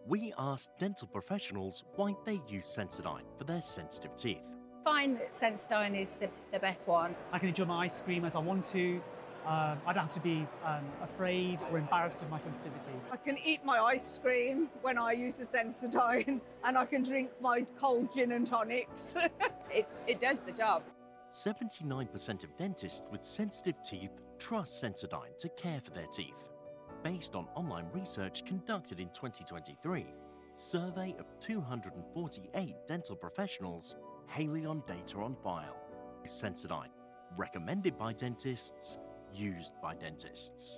We asked dental professionals why they use Sensodyne for their sensitive teeth. Find that Sensodyne is the best one. I can enjoy my ice cream as I want to. I don't have to be afraid or embarrassed of my sensitivity. I can eat my ice cream when I use the Sensodyne, and I can drink my cold gin and tonics. it does the job. 79% of dentists with sensitive teeth trust Sensodyne to care for their teeth. Based on online research conducted in 2023, survey of 248 dental professionals, Haleon data on file. Sensodyne, recommended by dentists, used by dentists.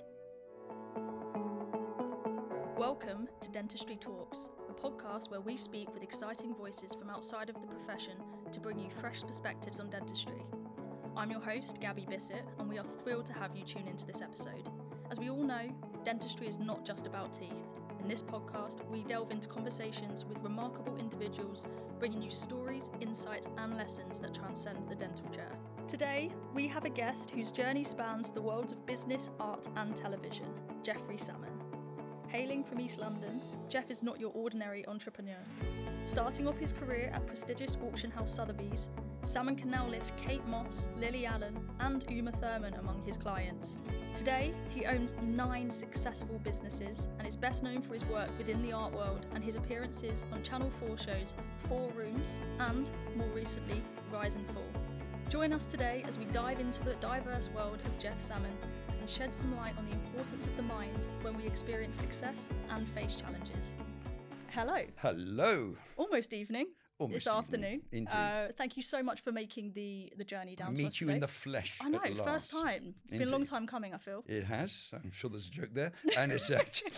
Welcome to Dentistry Talks, a podcast where we speak with exciting voices from outside of the profession to bring you fresh perspectives on dentistry. I'm your host, Gabby Bissett, and we are thrilled to have you tune into this episode. As we all know, dentistry is not just about teeth. In this podcast, we delve into conversations with remarkable individuals, bringing you stories, insights, and lessons that transcend the dental chair. Today, we have a guest whose journey spans the worlds of business, art, and television, Jeffrey Salmon. Hailing from East London, Jeff is not your ordinary entrepreneur. Starting off his career at prestigious auction house Sotheby's, Salmon can now list Kate Moss, Lily Allen, and Uma Thurman among his clients. Today, he owns 9 successful businesses and is best known for his work within the art world and his appearances on Channel 4 shows 4 Rooms and, more recently, Rise and Fall. Join us today as we dive into the diverse world of Jeff Salmon and shed some light on the importance of the mind when we experience success and face challenges. Hello. Hello. Almost evening. This afternoon. Indeed. Thank you so much for making the journey down I to us meet you today. in the flesh. I know, at last. first time. It's been a long time coming, I feel. It has. I'm sure there's a joke there. And it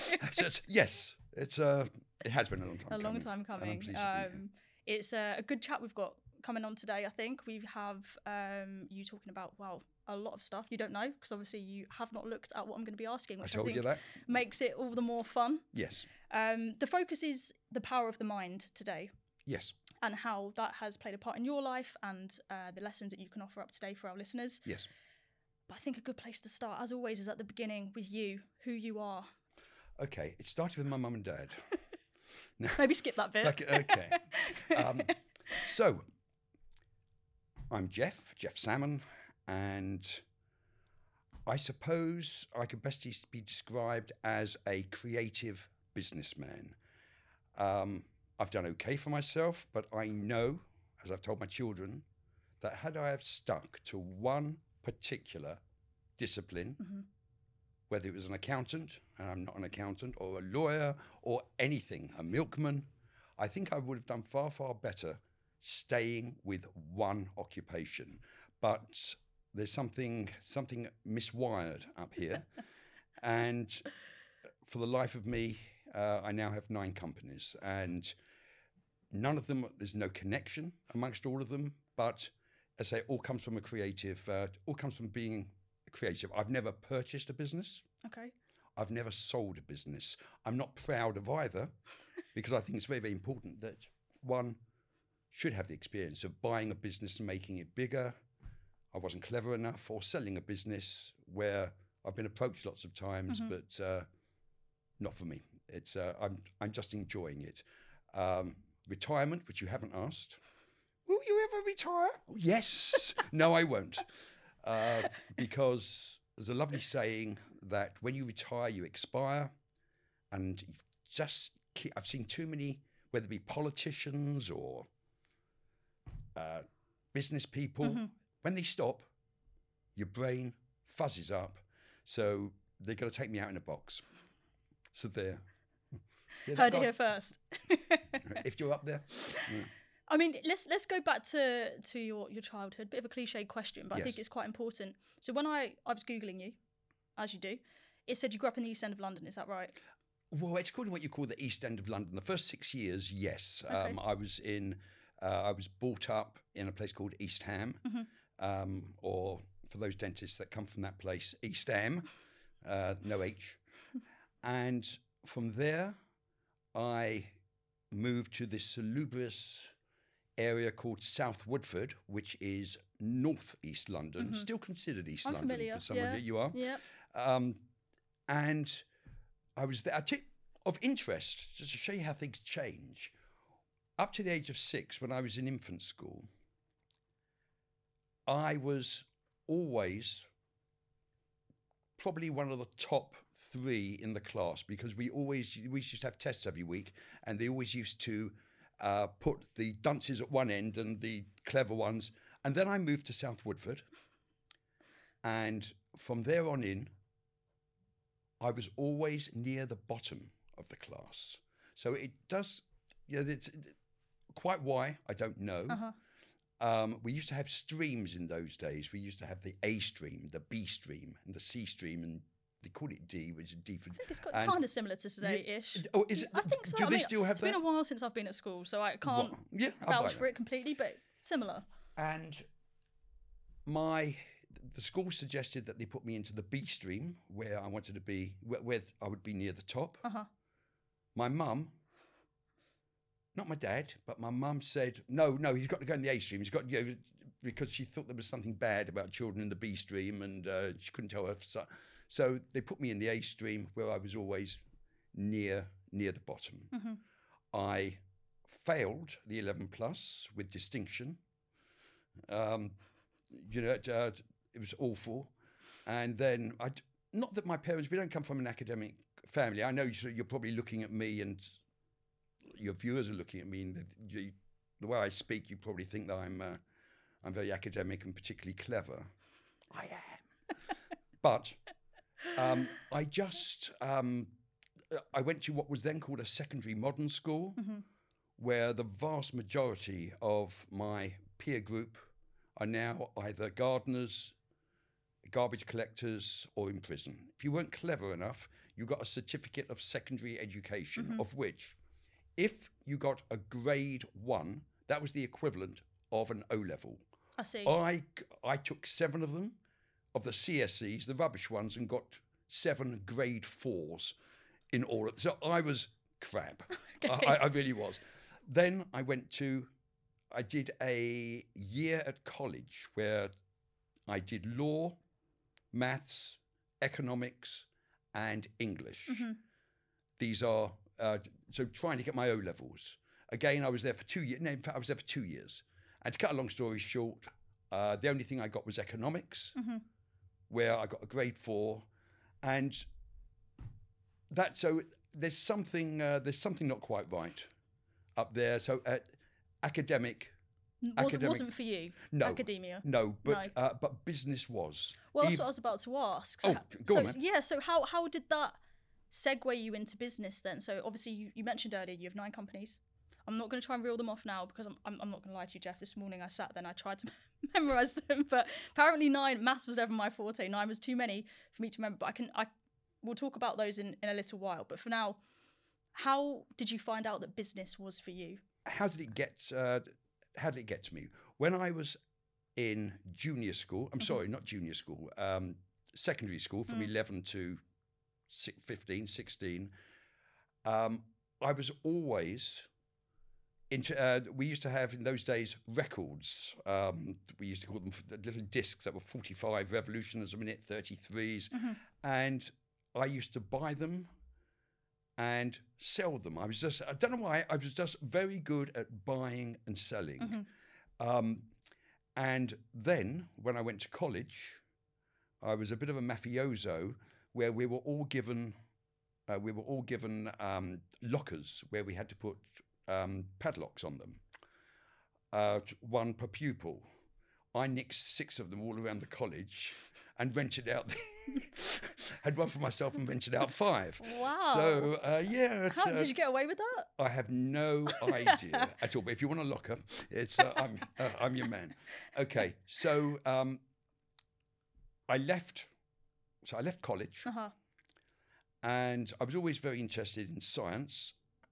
has been a long time coming. A long time coming. And I'm pleased to be here. It's a good chat we've got coming on today, I think. We have you talking about, a lot of stuff you don't know, because obviously you have not looked at what I'm going to be asking, which I think makes it all the more fun. Yes. The focus is the power of the mind today. Yes. And how that has played a part in your life and the lessons that you can offer up today for our listeners. Yes. But I think a good place to start, as always, is at the beginning with you, who you are. Okay, it started with my mum and dad. Now, maybe skip that bit. Okay. So, I'm Jeff Salmon, and I suppose I could best be described as a creative businessman. I've done okay for myself, but I know, as I've told my children, that had I have stuck to one particular discipline, whether it was an accountant, and I'm not an accountant, or a lawyer, or anything, a milkman, I think I would have done far, far better staying with one occupation. But there's something miswired up here. And for the life of me, I now have 9 companies, and none of them, there's no connection amongst all of them, but as I say, it all comes from all comes from being creative. I've never purchased a business. Okay. I've never sold a business. I'm not proud of either, because I think it's very, very important that one should have the experience of buying a business and making it bigger. I wasn't clever enough, or selling a business where I've been approached lots of times, but not for me. It's I'm just enjoying it. Retirement, which you haven't asked. Will you ever retire? Yes. No, I won't. Because there's a lovely saying that when you retire, you expire. And I've seen too many, whether it be politicians or business people, when they stop, your brain fuzzes up. So they're going to take me out in a box. So there. Heard it here first. If you're up there. Yeah. I mean, let's go back to your childhood. Bit of a cliche question, but Yes. I think it's quite important. So when I was Googling you, as you do, it said you grew up in the East End of London. Is that right? Well, it's called what you call the East End of London. The first 6 years, yes. Okay. I was brought up in a place called East Ham, or for those dentists that come from that place, East Ham, no H. And from there, I moved to this salubrious area called South Woodford, which is North East London, still considered East London familiar. for some of you are. Yeah. And I was there. of interest, just to show you how things change, up to the age of 6, when I was in infant school, I was always probably one of the top 3 in the class, because we used to have tests every week, and they always used to put the dunces at one end and the clever ones. And then I moved to South Woodford, and from there on in, I was always near the bottom of the class. So it does, it's quite why, I don't know. We used to have streams in those days. We used to have the A stream, the B stream, and the C stream, and they called it D, which is D for... I think it's kind of similar to today-ish. Oh, is it? I think so. Do they still have it's that? been a while since I've been at school, so I can't vouch for it completely, but similar. And the school suggested that they put me into the B stream, where I wanted to be, where I would be near the top. My mum, not my dad, but my mum said, no, he's got to go in the A stream. He's got to go, because she thought there was something bad about children in the B stream, and she couldn't tell her. So they put me in the A stream, where I was always near the bottom. I failed the 11 plus with distinction. It was awful. And then, not that my parents, we don't come from an academic family. I know you're probably looking at me, and your viewers are looking at me, and the way I speak, you probably think that I'm very academic and particularly clever. I am. But I went to what was then called a secondary modern school, where the vast majority of my peer group are now either gardeners, garbage collectors, or in prison. If you weren't clever enough, you got a certificate of secondary education, of which, if you got a grade 1, that was the equivalent of an O-level. I see. I took 7 of them, of the CSCs, the rubbish ones, and got 7 grade 4s in all. So I was crap. Okay. I really was. Then I did a year at college where I did law, maths, economics, and English. These are, so trying to get my O-levels. Again, I was there for 2 years. No, in fact, I was there for 2 years. And to cut a long story short, the only thing I got was economics, where I got a grade 4. And so there's something not quite right up there. So academic wasn't for you. No, academia. No, but business was. Well, that's what I was about to ask. So, go on, man. Yeah. So how did that segue you into business then? So obviously you mentioned earlier you have 9 companies. I'm not going to try and reel them off now, because I'm not going to lie to you, Jeff. This morning I sat there and I tried to memorize them, but apparently 9 maths was never my forte. 9 was too many for me to remember. But we'll talk about those in a little while. But for now, how did you find out that business was for you? How did it get to me? When I was in junior school, sorry, not junior school, secondary school, from 11 to 15, 16, I was always into, we used to have in those days records. We used to call them little discs that were 45 revolutions a minute, 33s. And I used to buy them and sell them. I don't know why, I was just very good at buying and selling. And then when I went to college, I was a bit of a mafioso, where we were all given lockers where we had to put padlocks on them, 1 per pupil. I nicked 6 of them all around the college and rented out. Had 1 for myself and rented out 5. Wow. So yeah. How did you get away with that? I have no idea at all. But if you want a locker, it's I'm your man. Okay. So I left college, and I was always very interested in science.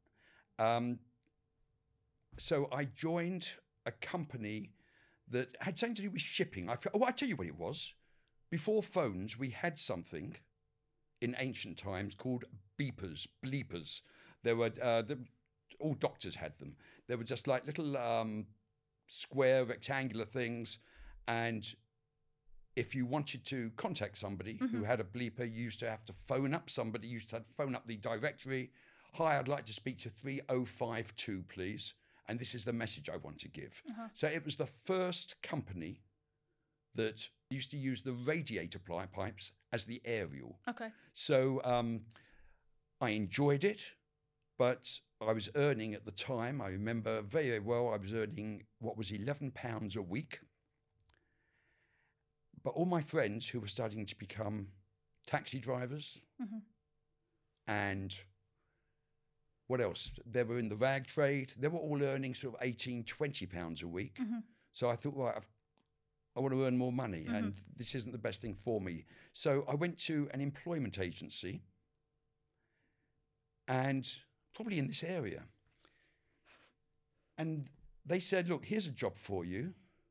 So I joined a company that had something to do with shipping. I tell you what it was. Before phones, we had something in ancient times called bleepers. There were all doctors had them. They were just like little square rectangular things, and if you wanted to contact somebody who had a bleeper, you used to have to phone up somebody. You used to have to phone up the directory, Hi, I'd like to speak to 3052, please. And this is the message I want to give. So it was the first company that used to use the radiator pipes as the aerial. Okay. So I enjoyed it, but I was earning at the time, I remember very, very well, I was earning what was £11 a week. But all my friends who were starting to become taxi drivers and what else? They were in the rag trade. They were all earning sort of £18, £20 a week. So I thought, right, I want to earn more money and this isn't the best thing for me. So I went to an employment agency and probably in this area. And they said, look, here's a job for you.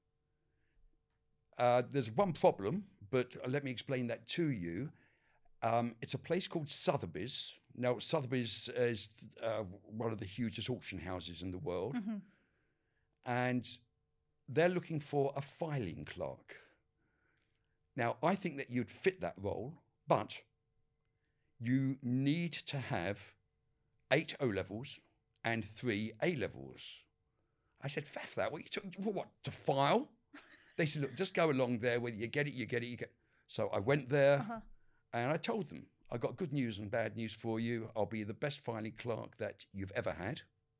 There's one problem, but let me explain that to you. It's a place called Sotheby's. Now, Sotheby's is one of the hugest auction houses in the world. And they're looking for a filing clerk. Now, I think that you'd fit that role, but you need to have 8 O-levels and 3 A-levels. I said, faff that, what, to file? They said, look, just go along there, whether you get it, you get it, you get it. So I went there and I told them, I got good news and bad news for you. I'll be the best filing clerk that you've ever had.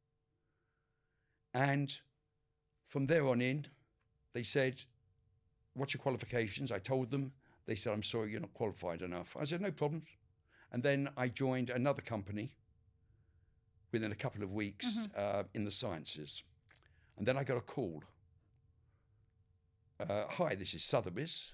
And from there on in, they said, what's your qualifications? I told them. They said, I'm sorry, you're not qualified enough. I said, no problems. And then I joined another company within a couple of weeks in the sciences. And then I got a call. Hi, this is Sotheby's.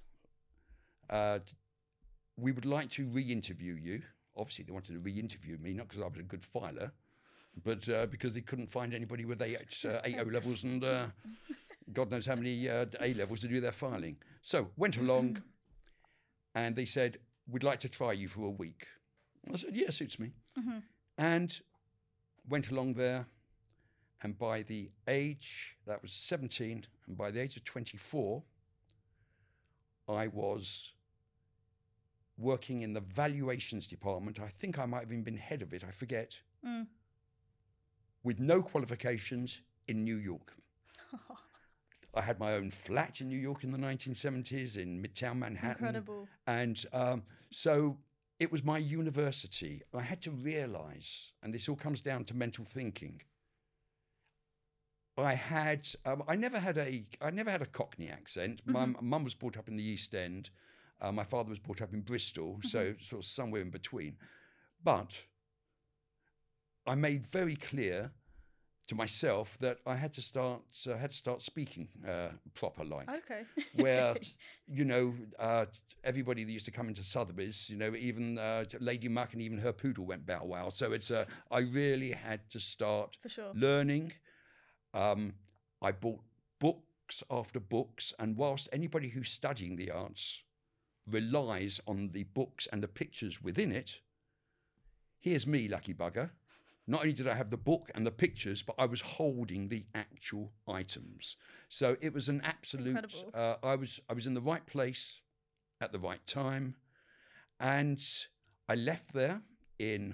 We would like to re-interview you. Obviously, they wanted to re-interview me, not because I was a good filer, but because they couldn't find anybody with 8 O-levels and God knows how many A-levels to do their filing. So went along and they said, we'd like to try you for a week. I said, yeah, suits me. And went along there. And by the age, that was 17, and by the age of 24, I was working in the valuations department. I think I might have even been head of it, I forget, with no qualifications in New York. I had my own flat in New York in the 1970s in Midtown Manhattan. Incredible. And so it was my university. I had to realize, and this all comes down to mental thinking, I never had a Cockney accent. My mum was brought up in the East End. My father was brought up in Bristol, so sort of somewhere in between. But I made very clear to myself that I had to start speaking proper, like. Okay. Where, everybody that used to come into Sotheby's, even Lady Muck and even her poodle went bow wow. So it's I really had to start learning. I bought books after books, and whilst anybody who's studying the arts relies on the books and the pictures within it, here's me, lucky bugger. Not only did I have the book and the pictures, but I was holding the actual items. So it was an absolute, I was in the right place at the right time. And I left there in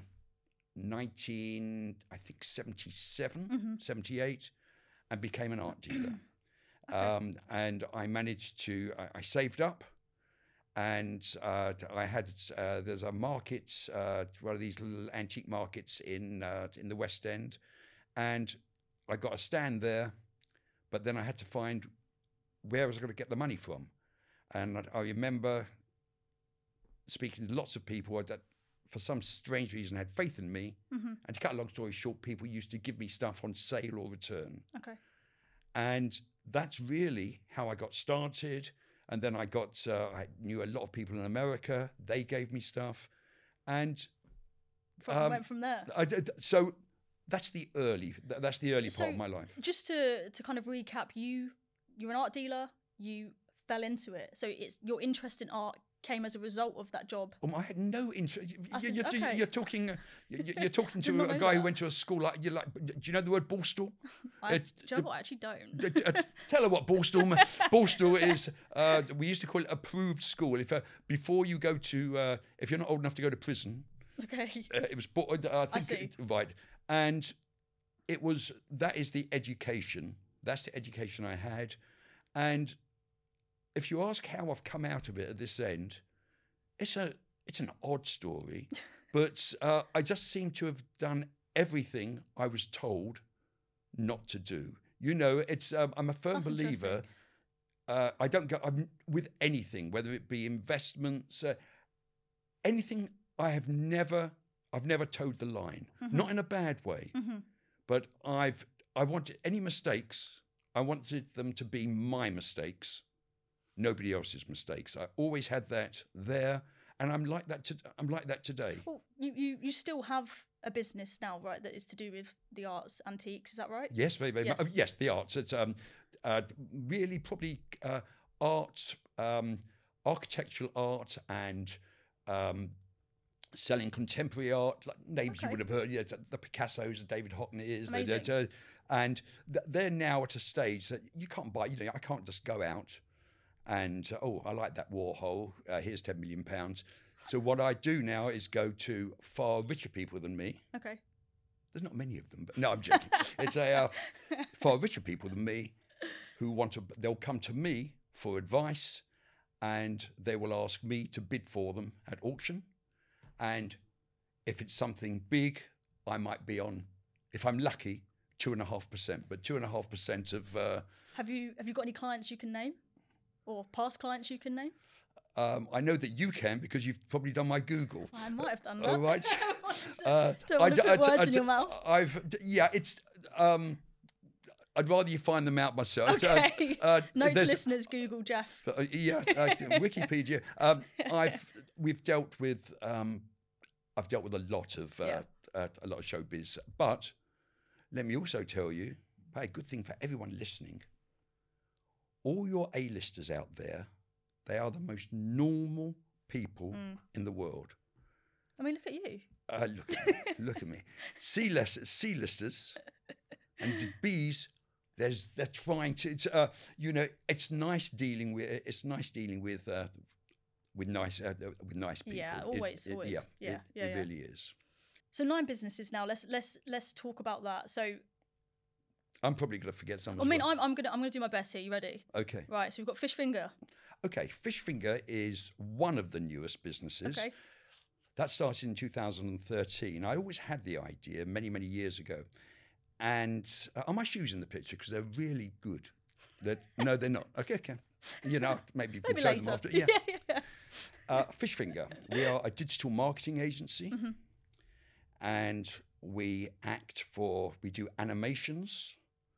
1977, 78, and became an art dealer. And I managed to, I saved up, and I had, there's a market, one of these little antique markets in the West End, and I got a stand there, but then I had to find where I was going to get the money from. And I remember speaking to lots of people that for some strange reason had faith in me. And to cut a long story short, people used to give me stuff on sale or return. Okay. And that's really how I got started. And then I knew a lot of people in America. They gave me stuff. And went from there. So that's the early part of my life. Just to kind of recap, you're an art dealer, you fell into it. So your interest in art came as a result of that job. I had no interest. Okay. You're talking to a guy who went to a school like. Do you know the word Borstal? Do you know what? I actually don't. Tell her what Borstal is. We used to call it approved school. Before you go to, if you're not old enough to go to prison, Okay. It was bought. I think see. Right, and that is the education. That's the education I had, and if you ask how I've come out of it at this end, it's an odd story, but I just seem to have done everything I was told not to do. You know, it's I'm a firm That's believer. I don't go with anything, whether it be investments, anything. I've never towed the line, not in a bad way, but I wanted any mistakes. I wanted them to be my mistakes, nobody else's mistakes. I always had that there, and I'm like that. I'm like that today. Well, you still have a business now, right? That is to do with the arts, antiques. Is that right? Yes, very, very Yes. much. Yes, the arts. It's really probably art, architectural art, and selling contemporary art, like names you would have heard, the Picassos, the David Hockneys, and they're now at a stage that you can't buy. You know, I can't just go out and I like that Warhol. Here's £10 million. So what I do now is go to far richer people than me. Okay. There's not many of them, but no, I'm joking. It's far richer people than me who they'll come to me for advice, and they will ask me to bid for them at auction. And if it's something big, I might be on, if I'm lucky, 2.5%. But 2.5% of. Have you got any clients you can name, or past clients you can name? I know that you can because you've probably done my Google. I might have done that. Oh, right. Don't want to put words in your mouth. It's. I'd rather you find them out myself. Okay. Note to listeners: Google Jeff. Wikipedia. We've dealt with. I've dealt with a lot of showbiz, but let me also tell you, a good thing for everyone listening. All your A-listers out there, they are the most normal people in the world. I mean, look at you. Look at me. C-listers and the Bs. They're trying to. It's nice dealing with. It's nice dealing with nice people. Yeah, always. It really is. So 9 businesses now. Let's talk about that. So I'm probably going to forget some. I mean, I'm gonna do my best here. You ready? Okay. Right. So we've got Fish Finger. Okay, Fish Finger is one of the newest businesses. Okay. That started in 2013. I always had the idea many, many years ago. And are my shoes in the picture? Because they're really good. No, they're not. Okay. Maybe we can show later. them after. Yeah. Fish Finger. We are a digital marketing agency. And we do animations.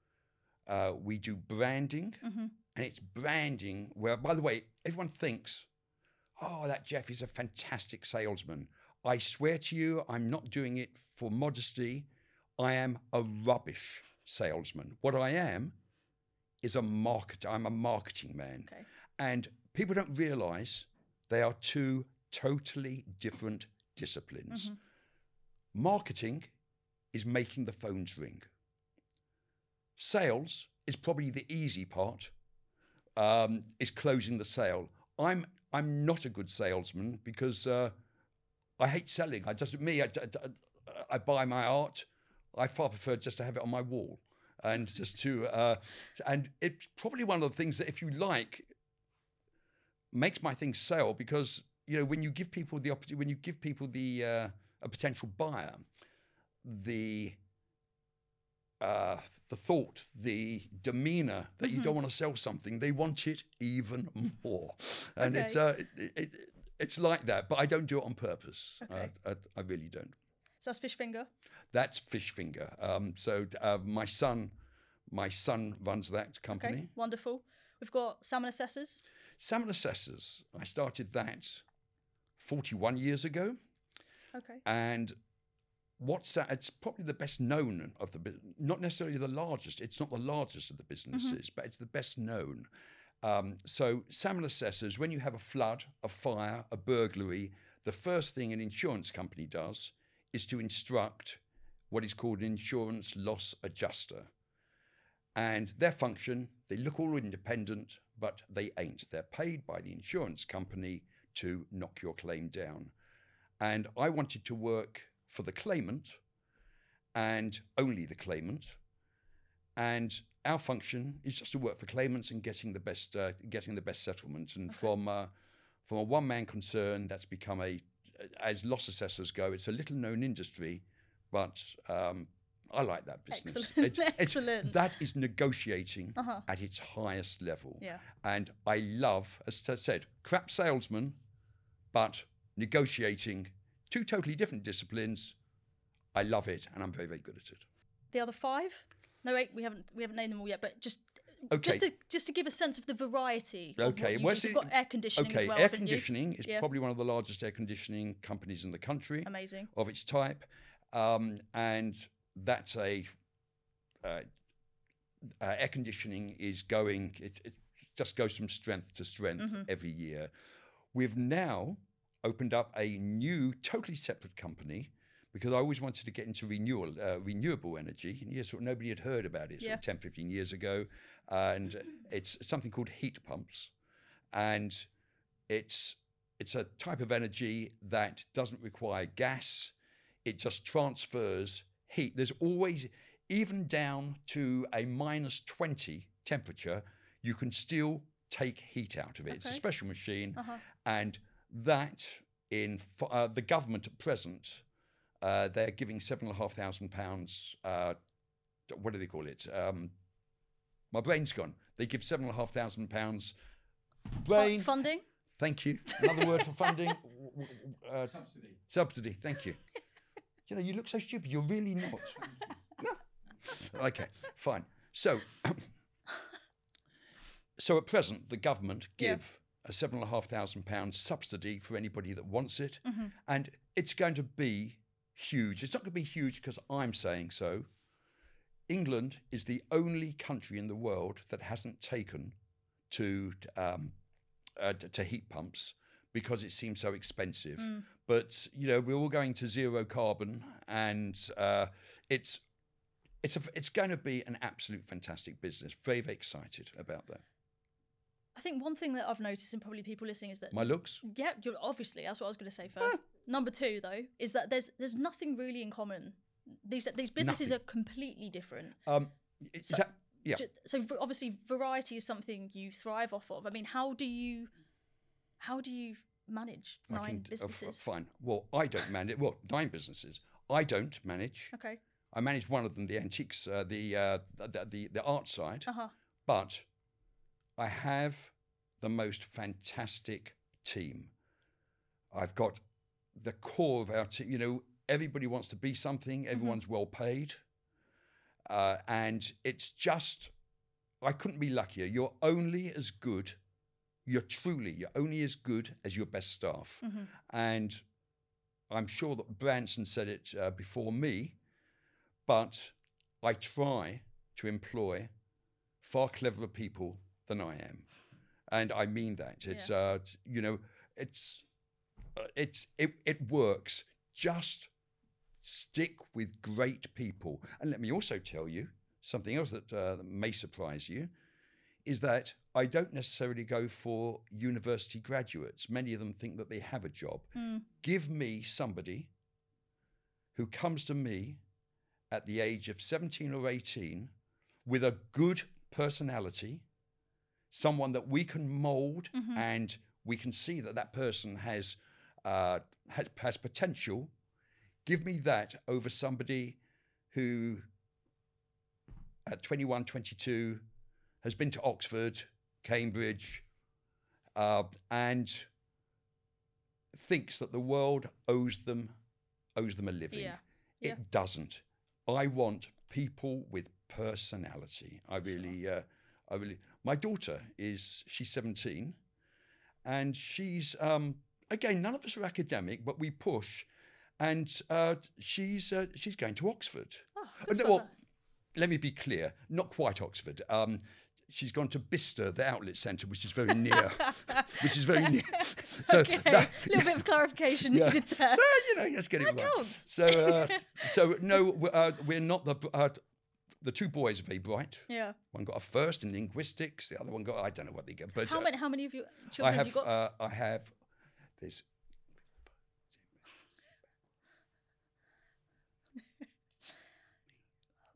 We do branding. And it's branding where, by the way, everyone thinks, oh, that Jeff is a fantastic salesman. I swear to you, I'm not doing it for modesty. I am a rubbish salesman. What I am is a marketer. I'm a marketing man. Okay. And people don't realize they are two totally different disciplines. Marketing is making the phones ring. Sales is probably the easy part, is closing the sale. I'm not a good salesman because I hate selling. I buy my art. I far prefer just to have it on my wall, and just to and it's probably one of the things that, if you like, makes my thing sell, because when you give people the opportunity, when you give people a potential buyer the thought, the demeanor that you don't want to sell something, they want it even more, and it's like that. But I don't do it on purpose. Okay. I really don't. So that's Fish Finger. That's Fish Finger. So my son runs that company. Okay, wonderful. We've got Salmon Assessors. Salmon Assessors. I started that 41 years ago. Okay. And it's probably the best known of the business. Not necessarily the largest. It's not the largest of the businesses, but it's the best known. So Salmon Assessors, when you have a flood, a fire, a burglary, the first thing an insurance company does is to instruct what is called an insurance loss adjuster. And their function, they look all independent, but they ain't. They're paid by the insurance company to knock your claim down. And I wanted to work for the claimant and only the claimant. And our function is just to work for claimants and getting the best settlement. And from a one-man concern, that's become as loss assessors go, it's a little known industry, but I like that business. Excellent. That is negotiating at its highest level. Yeah. And I love, as I said, crap salesman, but negotiating, two totally different disciplines. I love it, and I'm very, very good at it. The other 5? No, wait, we haven't named them all yet, but just Okay. just to give a sense of the variety. Of Okay, what you well, do. You've got air conditioning as well. air haven't you? conditioning is Yeah. probably one of the largest air conditioning companies in the country. Amazing. Of its type, and that's air conditioning is going. It just goes from strength to strength every year. We've now opened up a new, totally separate company, because I always wanted to get into renewable energy. And yes, nobody had heard about it 10, 15 years ago. And it's something called heat pumps. And it's a type of energy that doesn't require gas. It just transfers heat. There's always, even down to a -20 temperature, you can still take heat out of it. Okay. It's a special machine. And that, in the government at present, they're giving £7,500. What do they call it? My brain's gone. They give £7,500. Brain funding. Thank you. Another word for funding. Subsidy. Subsidy. Thank you. You know, you look so stupid. You're really not. No. Okay. Fine. So at present, the government give a £7,500 subsidy for anybody that wants it, and it's going to be huge. It's not going to be huge because I'm saying so. England is the only country in the world that hasn't taken to heat pumps because it seems so expensive. But you know, we're all going to zero carbon, and it's going to be an absolute fantastic business. Very, very excited about that. I think one thing that I've noticed, and probably people listening, is that my looks. Yeah, obviously that's what I was going to say first. Number 2, though, is that there's nothing really in common. These businesses are completely different. So obviously variety is something you thrive off of. I mean, how do you manage 9 businesses? Fine. Well, I don't manage. Well, 9 businesses. I don't manage. Okay. I manage one of them, the antiques, the art side. But I have the most fantastic team. I've got the core of our team. You know, everybody wants to be something. Everyone's well paid. And it's just, I couldn't be luckier. You're only as good You're only as good as your best staff. And I'm sure that Branson said it before me, but I try to employ far cleverer people than I am. And I mean that. It's, you know, it works. Just stick with great people. And let me also tell you something else that may surprise you, is that I don't necessarily go for university graduates. Many of them think that they have a job. Give me somebody who comes to me at the age of 17 or 18 with a good personality, someone that we can mold and we can see that that person has potential. Give me that over somebody who at 21, 22 has been to Oxford, Cambridge, and thinks that the world owes them a living. It doesn't. I want people with personality. I really. My daughter she's 17, and she's again, none of us are academic, but we push, and she's going to Oxford. Let me be clear, not quite Oxford. She's gone to Bicester, the outlet centre, which is very near. So a little bit of clarification needed there. So, you know, let's get it right. Counts. So no, we're not the 2 boys are very bright. Yeah. One got a first in linguistics. The other one got, I don't know what they get. But how many of you children have you got? I have. There's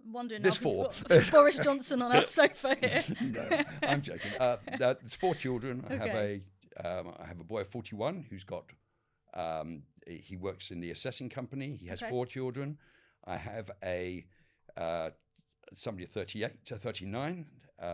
wondering. There's now, four. we've got Boris Johnson on our sofa here. No, I'm joking. There's 4 children. Okay. I have a boy of 41 who's got. He works in the assessing company. He has Okay. 4 children. I have somebody 38 to 39.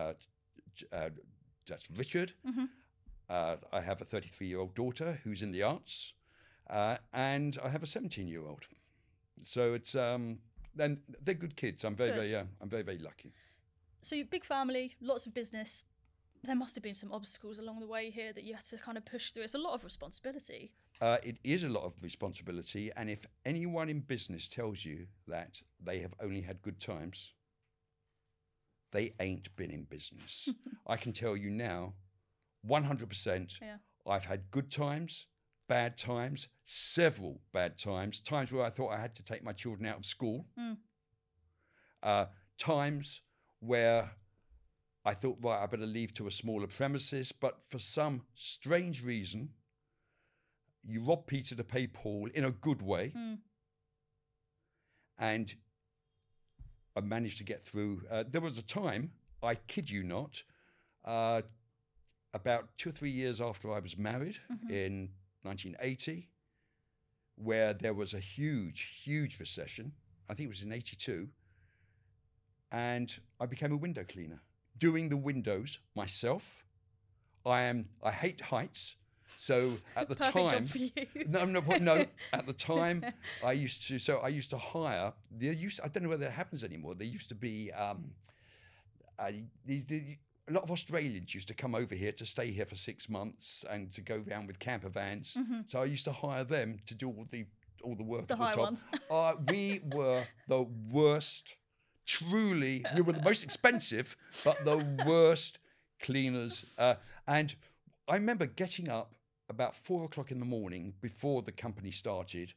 That's Richard. Mm-hmm. I have a 33-year-old daughter who's in the arts, and I have a 17-year-old. So it's then they're good kids. I'm very very lucky. So you're a big family, lots of business. There must have been some obstacles along the way here that you had to kind of push through. It's a lot of responsibility. It is a lot of responsibility, and if anyone in business tells you that they have only had good times, they ain't been in business. I can tell you now, 100%, Yeah. I've had good times, bad times, several bad times, times where I thought I had to take my children out of school, times where I thought, right, I better leave to a smaller premises, but for some strange reason, you rob Peter to pay Paul in a good way. And I managed to get through. There was a time, I kid you not, about 2 or 3 years after I was married in 1980, where there was a huge recession. I think it was in 82. And I became a window cleaner, doing the windows myself. I hate heights. So at the Perfect time, job for you. no. At the time, I used to hire. I don't know whether that happens anymore. There used to be a lot of Australians used to come over here to stay here for 6 months and to go around with camper vans. So I used to hire them to do all the work The at the high top. ones. We were the worst. Truly, we were the most expensive, but the worst cleaners. And I remember getting up about 4 o'clock in the morning before the company started,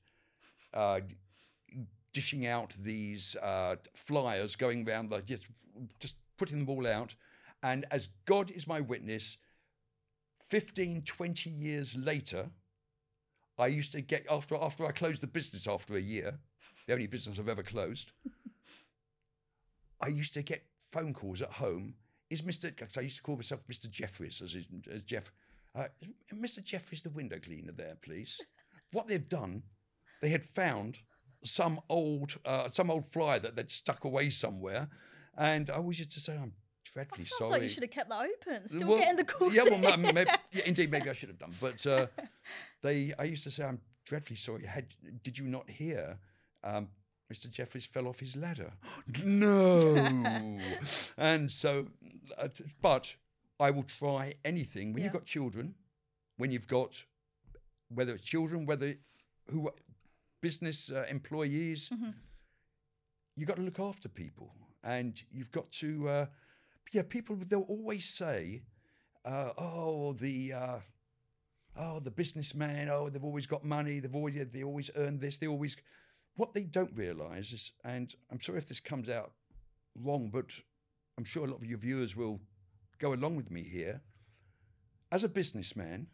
dishing out these flyers, going around, just putting them all out. And as God is my witness, 15, 20 years later, I used to get, after I closed the business after a year, the only business I've ever closed, I used to get phone calls at home. Because I used to call myself Mr. Jeffries, as Jeff. Mr. Jeffries, the window cleaner there, please. What they've done, they had found some old flyer that they'd stuck away somewhere, and I always used to say, "I'm dreadfully Sounds sorry." like you should have kept that open. Still getting the calls. Yeah, in. maybe I should have done. But I used to say, "I'm dreadfully sorry. Did you not hear? Mr. Jeffries fell off his ladder." No. And so, but I will try anything. When you've got children, when you've got, whether it's children, business employees, you've got to look after people. And you've got to, people, they'll always say, the businessman, they've always got money, they always earn this, what they don't realise is, and I'm sorry if this comes out wrong, but I'm sure a lot of your viewers will go along with me here. As a businessman,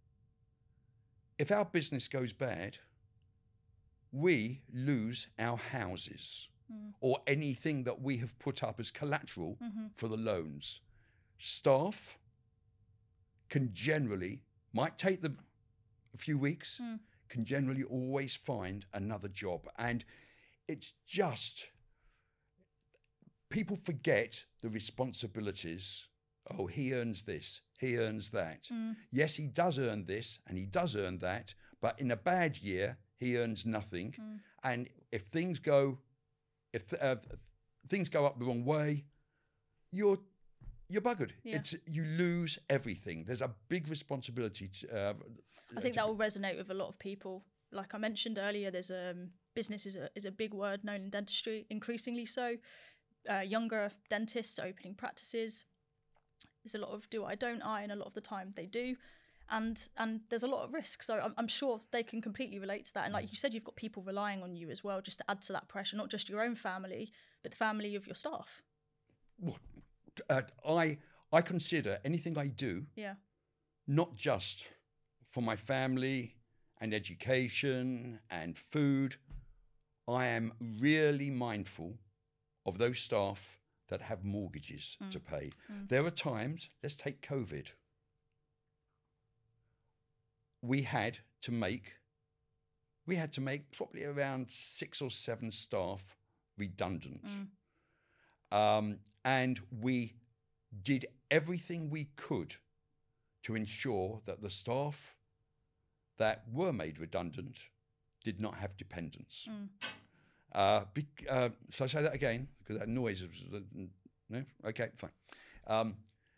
if our business goes bad, we lose our houses or anything that we have put up as collateral for the loans. Staff can generally, might take them a few weeks, can generally always find another job. And it's just, people forget the responsibilities. Oh, he earns this, he earns that. Yes, he does earn this and he does earn that, but in a bad year, he earns nothing. And if things go up the wrong way, you're buggered. Yeah. You lose everything. There's a big responsibility. I think that will resonate with a lot of people. Like I mentioned earlier, there's business is a big word known in dentistry, increasingly so. Younger dentists opening practices. There's a lot of do I, don't I, and a lot of the time they do. And there's a lot of risk. So I'm sure they can completely relate to that. And like you said, you've got people relying on you as well, just to add to that pressure, not just your own family, but the family of your staff. I consider anything I do, not just for my family and education and food. I am really mindful of those staff that have mortgages to pay. There are times, let's take COVID. We had to make probably around 6 or 7 staff redundant. And we did everything we could to ensure that the staff that were made redundant did not have dependents. So I say that again, because that noise was, no? Okay, fine.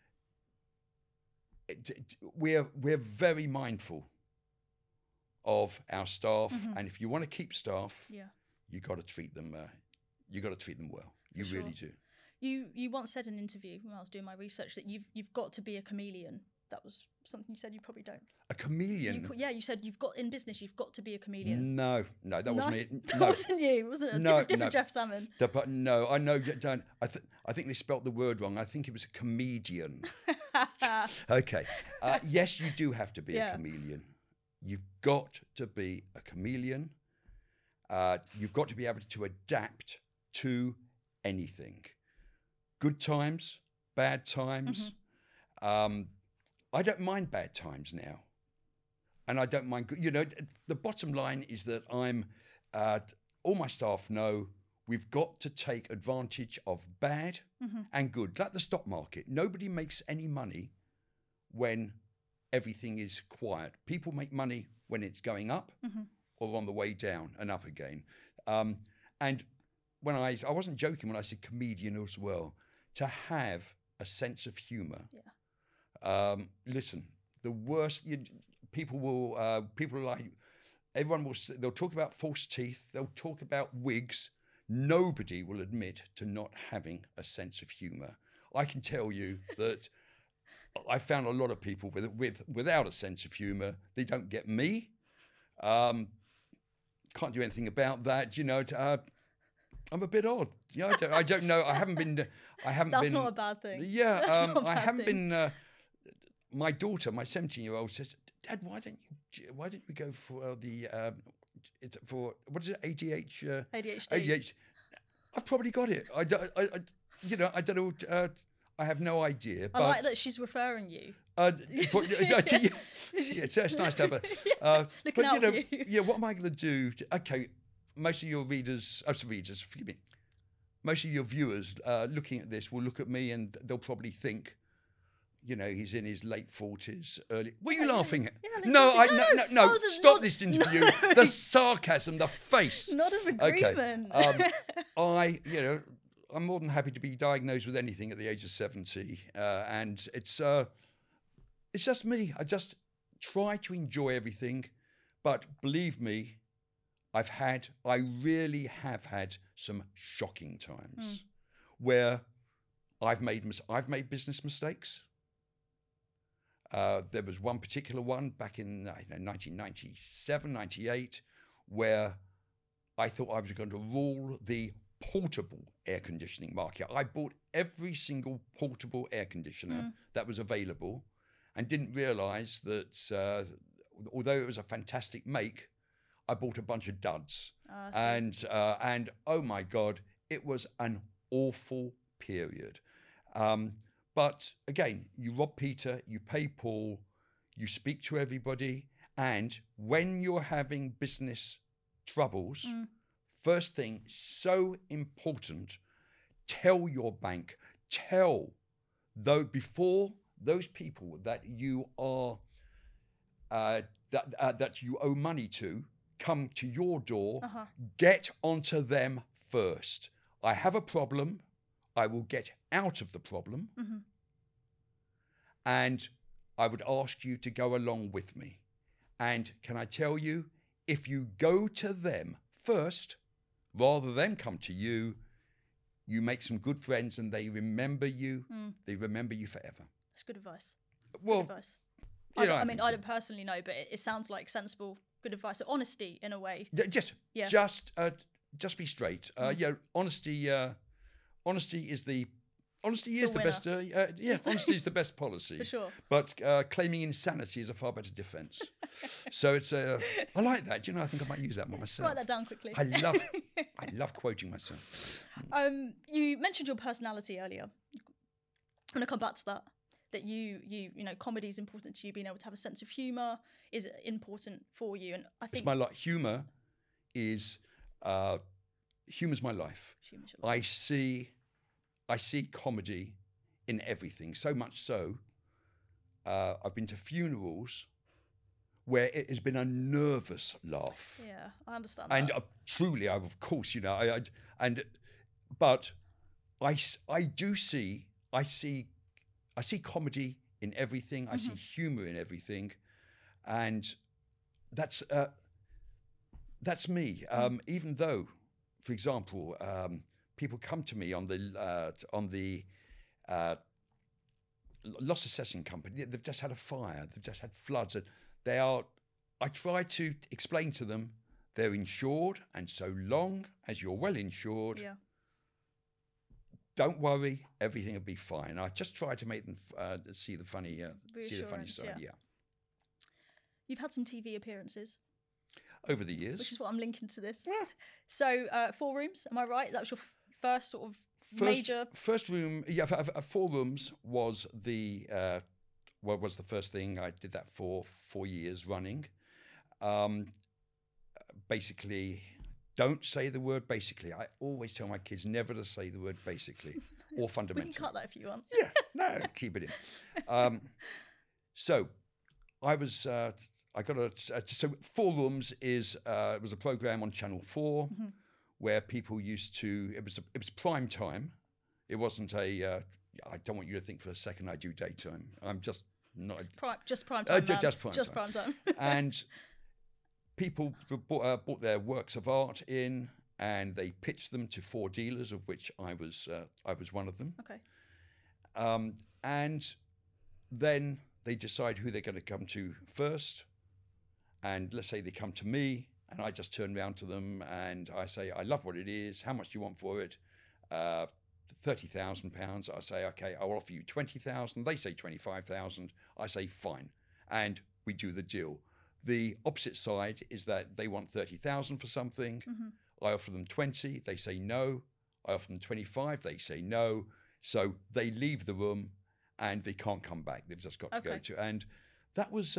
We're very mindful of our staff, and if you want to keep staff, you got to treat them. You got to treat them well. You really do. You once said in an interview when I was doing my research that you've got to be a chameleon. That was something you said you probably don't. A chameleon? You said you've got to be a chameleon. No, that wasn't me. That No. wasn't you, was it? Different Jeff Salmon. But no, I know. Don't. I think they spelt the word wrong. I think it was a comedian. Okay. Yes, you do have to be a chameleon. You've got to be a chameleon. You've got to be able to adapt to anything. Good times, bad times. I don't mind bad times now. And I don't mind, the bottom line is that all my staff know we've got to take advantage of bad and good. Like the stock market. Nobody makes any money when everything is quiet. People make money when it's going up or on the way down and up again. And when I wasn't joking when I said comedian as well, to have a sense of humor. Listen, the worst, people they'll talk about false teeth, they'll talk about wigs. Nobody will admit to not having a sense of humor. I can tell you that I found a lot of people without a sense of humor. They don't get me. Can't do anything about that. I'm a bit odd. I don't know. I haven't been. That's not a bad thing. Yeah, I haven't been. My daughter, my 17-year-old, says, "Dad, why don't we go for the what is it? ADHD. ADHD. I've probably got it. I don't know. I have no idea. I like that she's referring you. It's nice to have a. Looking out for you. Yeah. What am I going to do? Okay, most of your forgive me. Most of your viewers looking at this will look at me and they'll probably think, he's in his late 40s, early. What are you laughing at? No. Stop this interview. The sarcasm, the face. Not of agreement. Okay. I'm more than happy to be diagnosed with anything at the age of 70, and it's just me. I just try to enjoy everything, but believe me, I really have had some shocking times where I've made business mistakes. There was one particular one back in 1997, 98, where I thought I was going to rule the portable air conditioning market. I bought every single portable air conditioner that was available and didn't realize that although it was a fantastic make, I bought a bunch of duds. And oh my God, it was an awful period. But again, you rob Peter, you pay Paul, you speak to everybody, and when you're having business troubles, first thing, so important, tell your bank, before those people that you are that you owe money to come to your door, get onto them first. I have a problem. I will get out of the problem. And I would ask you to go along with me. And can I tell you, if you go to them first, rather than come to you, you make some good friends and they remember you. They remember you forever. That's good advice. Well, good advice. I don't personally know, but it sounds like sensible, good advice. So honesty in a way. Just be straight. Honesty is the honesty It's is a the winner. best. Honesty is the best policy. For sure. But claiming insanity is a far better defence. So it's I like that. Do you know? I think I might use that one myself. Write that down quickly. I love quoting myself. You mentioned your personality earlier. I'm going to come back to that. That you know, comedy is important to you. Being able to have a sense of humour is important for you, and I think It's my life. Humour is humour's my life. Humour's your life. I see comedy in everything. So much so, I've been to funerals where it has been a nervous laugh. Yeah, I understand And that. truly, of course, you know, but I see comedy in everything. I see humour in everything, and that's me. Even though, for example, people come to me on the loss assessing company. They've just had a fire. They've just had floods, and I try to explain to them they're insured, and so long as you're well insured, Yeah. don't worry, everything will be fine. I just try to make them see the funny Reassurance, side. Yeah. You've had some TV appearances, Over the years, which is what I'm linking to this. So, 4 Rooms, am I right? That was your first sort of major. First room, yeah. 4 Rooms was the was the first thing I did that for 4 years running. Basically, don't say the word basically. I always tell my kids never to say the word basically or We fundamentally. can cut that if you want. Yeah, no, keep it in. So I was, I got so 4 Rooms is, it was a program on Channel 4 where people used to, it was prime time. It wasn't I don't want you to think for a second I do daytime. I'm just not. Just prime time. Man. Just prime Just time. prime time. And people bought their works of art in, and they pitched them to 4 dealers, of which I was one of them. Okay. And then they decide who they're going to come to first. And let's say they come to me, and I just turn around to them and I say, I love what it is. How much do you want for it? £30,000. I say, okay, I'll offer you 20,000. They say 25,000. I say, fine. And we do the deal. The opposite side is that they want 30,000 for something. I offer them 20. They say no. I offer them 25. They say no. So they leave the room and they can't come back. They've just got to go to. And that was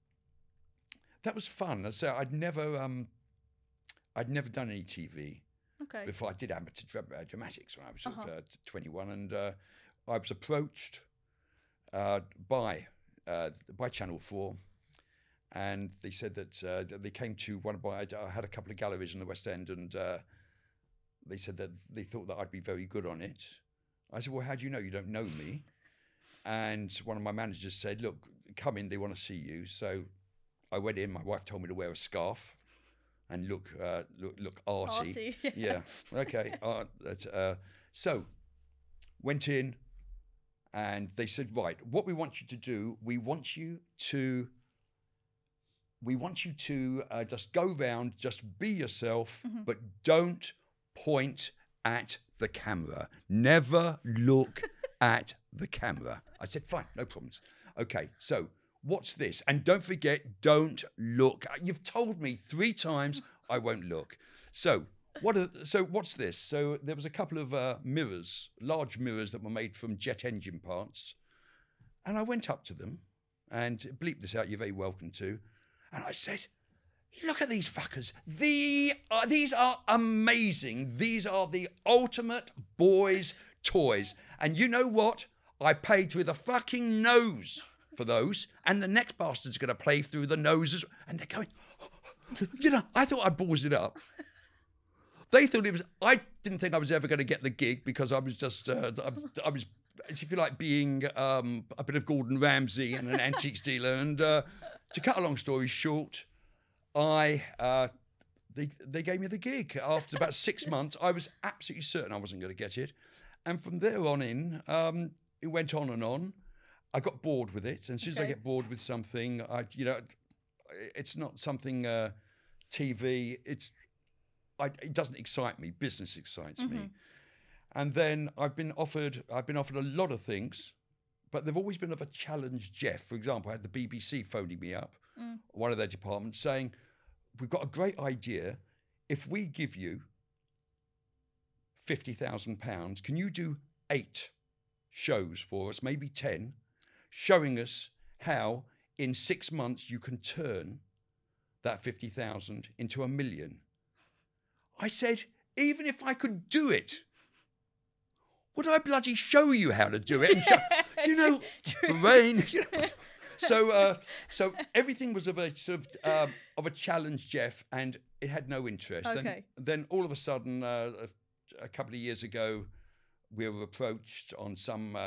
fun. So I'd never done any TV before. I did amateur dramatics when I was 21, and I was approached by Channel 4. And they said that they came to one of my. I had a couple of galleries in the West End, and they said that they thought that I'd be very good on it. I said, "Well, how do you know? You don't know me." And one of my managers said, "Look, come in. They want to see you." So I went in. My wife told me to wear a scarf and look arty. Yeah. Okay. So went in, and they said, "Right, what we want you to do, we want you to just go round, just be yourself, but don't point at the camera. Never look at the camera." I said, fine, no problems. Okay, so what's this? And don't forget, don't look. You've told me 3 times I won't look. So what's this? So there was a couple of mirrors, large mirrors that were made from jet engine parts. And I went up to them, and bleep this out, you're very welcome to. And I said, look at these fuckers. These are amazing. These are the ultimate boys' toys. And you know what? I paid with a fucking nose for those. And the next bastard's going to play through the noses. And they're going, you know, I thought I ballsed it up. They thought it was, I didn't think I was ever going to get the gig because I was just, I was, if you like, being a bit of Gordon Ramsay and an antiques dealer. And to cut a long story short, they gave me the gig. After about 6 months, I was absolutely certain I wasn't going to get it. And from there on in, it went on and on. I got bored with it. And as soon as I get bored with something, it's not something TV, it doesn't excite me. Business excites me. And then I've been offered a lot of things, but they've always been of a challenge. Jeff, for example, I had the BBC phoning me up, one of their departments, saying, we've got a great idea. If we give you £50,000, can you do 8 shows for us, maybe 10, showing us how in 6 months you can turn that 50,000 into $1 million? I said, even if I could do it, would I bloody show you how to do it? And brain. So everything was of a sort of a challenge, Jeff, and it had no interest. Okay. Then all of a sudden, a couple of years ago, we were approached on some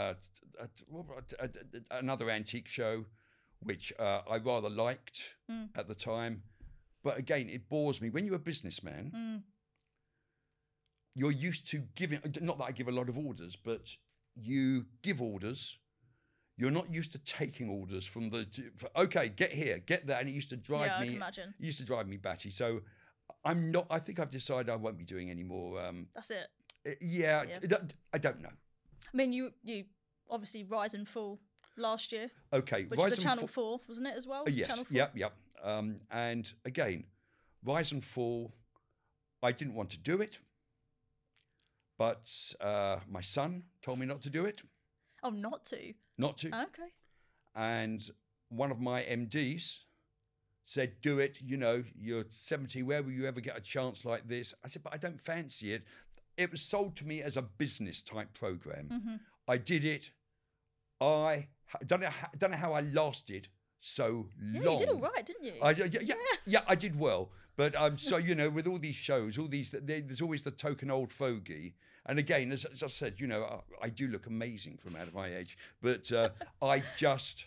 another antique show, which I rather liked at the time. But again, it bores me. When you're a businessman, you're used to giving, not that I give a lot of orders, but you give orders. You're not used to taking orders from okay, get here, get there. And it used to drive me. I can imagine. It used to drive me batty. So I think I've decided I won't be doing any more. That's it. Yeah. I don't know. I mean, you obviously Rise and Fall last year. Okay. Which was a Channel 4, wasn't it, as well? Yes. Channel 4? Yep. And again, Rise and Fall, I didn't want to do it. But my son told me not to do it. Oh, not to? Not to. Okay. And one of my MDs said, do it. You're 70. Where will you ever get a chance like this? I said, but I don't fancy it. It was sold to me as a business type program. Mm-hmm. I did it. I don't know how I lasted so long. Yeah, you did all right, didn't you? Yeah, I did well. But so with all these shows, there's always the token old fogey. And again, as I said, I do look amazing from out of my age, but I just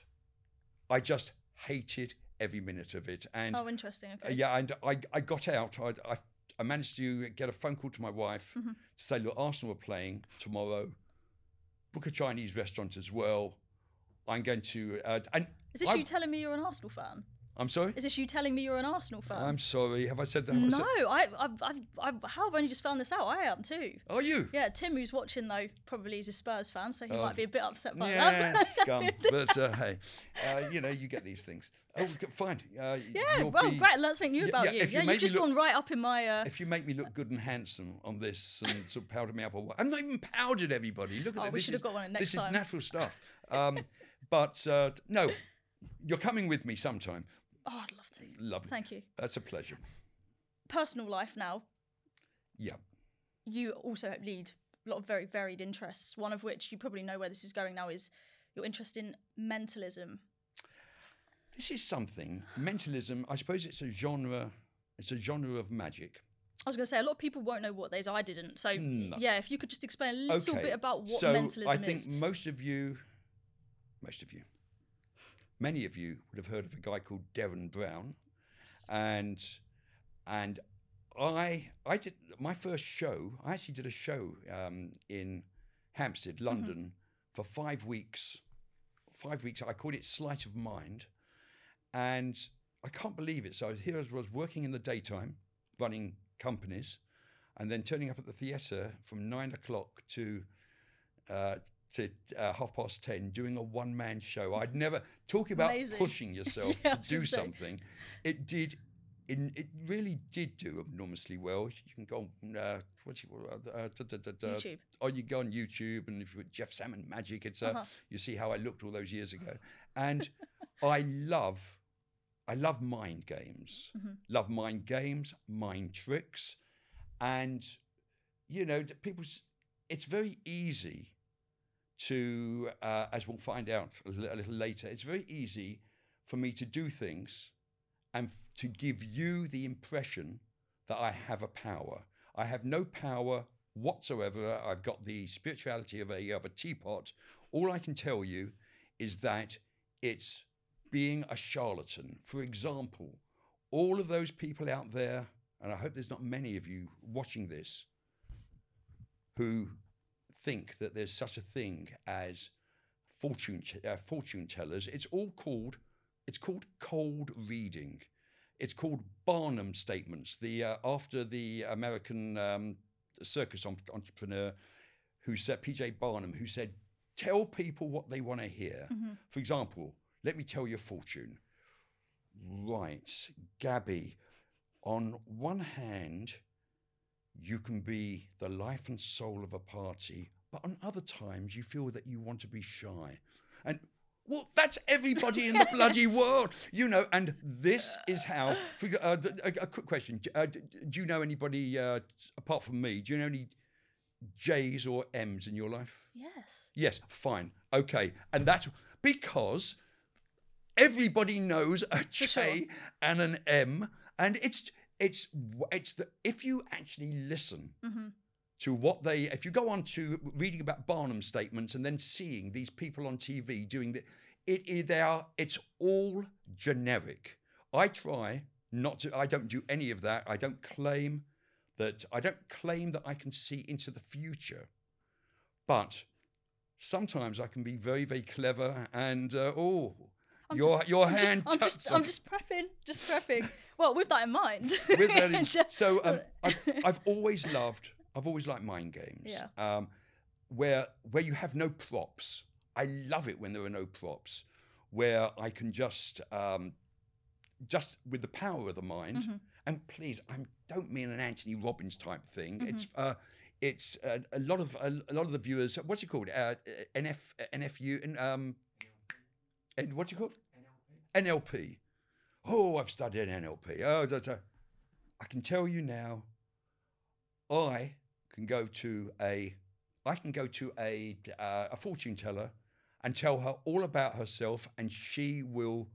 hated every minute of it. And interesting. Okay. Yeah, and I got out. I managed to get a phone call to my wife to say, look, Arsenal are playing tomorrow. Book a Chinese restaurant as well. I'm going to. Is this you telling me you're an Arsenal fan? I'm sorry? Is this you telling me you're an Arsenal fan? I'm sorry. Have I said that? No, I've only just found this out. I am too. Are you? Yeah, Tim, who's watching though, probably is a Spurs fan, so he might be a bit upset by that. Yeah, scum. But hey, you get these things. Oh, fine. Great. Learn something new about you. You've just gone right up in my. If you make me look good and handsome on this and sort of powder me up or what, I'm not even powdered. Everybody, look at this. We should have got one next time. This is natural stuff. But no, you're coming with me sometime. Oh, I'd love to. Lovely. Thank you. That's a pleasure. Personal life now. Yeah. You also lead a lot of very varied interests, one of which you probably know where this is going now is your interest in mentalism. This is something, mentalism, I suppose it's a genre of magic. I was going to say, a lot of people won't know what that is. I didn't. So, yeah, if you could just explain a little bit about what mentalism is. I think many of you would have heard of a guy called Derren Brown. Yes. And I did my first show. I actually did a show in Hampstead, London, for 5 weeks. 5 weeks. I called it Sleight of Mind. And I can't believe it. So here I was working in the daytime, running companies, and then turning up at the theatre from 9 o'clock to 10:30, doing a one-man show. I'd never talking about pushing yourself to do something. It really did do enormously well. You can go on YouTube. Or you go on YouTube, and if you Jeff Salmon Magic, it's you see how I looked all those years ago. And I love mind games. Love mind games, mind tricks, and people. It's very easy to, as we'll find out a little later, it's very easy for me to do things and to give you the impression that I have a power. I have no power whatsoever. I've got the spirituality of a teapot. All I can tell you is that it's being a charlatan. For example, all of those people out there, and I hope there's not many of you watching this, who think that there's such a thing as fortune tellers. It's called cold reading. It's called Barnum statements. After the American circus entrepreneur who said, PJ Barnum, who said, tell people what they want to hear. For example, let me tell you a fortune. Right, Gabby, on one hand, you can be the life and soul of a party, but on other times you feel that you want to be shy. And well, that's everybody in the bloody world, you know. And this is how. A quick question: do you know anybody apart from me? Do you know any J's or M's in your life? Yes. Yes. Fine. Okay. And that's because everybody knows a J and an M, and it's the if you actually listen. To what they, if you go on to reading about Barnum statements and then seeing these people on TV doing it's all generic. I try not to, I don't do any of that. I don't claim that I can see into the future, but sometimes I can be very, very clever and, I'm just prepping. Well, with that in mind. So I've always liked mind games. Yeah. Where you have no props. I love it when there are no props. Where I can just with the power of the mind. And please, I don't mean an Anthony Robbins type thing. It's a lot of the viewers. What's it called? NFU and what's it called? NLP. Oh, I've studied NLP. I can tell you now. I can go to a fortune teller and tell her all about herself, and she will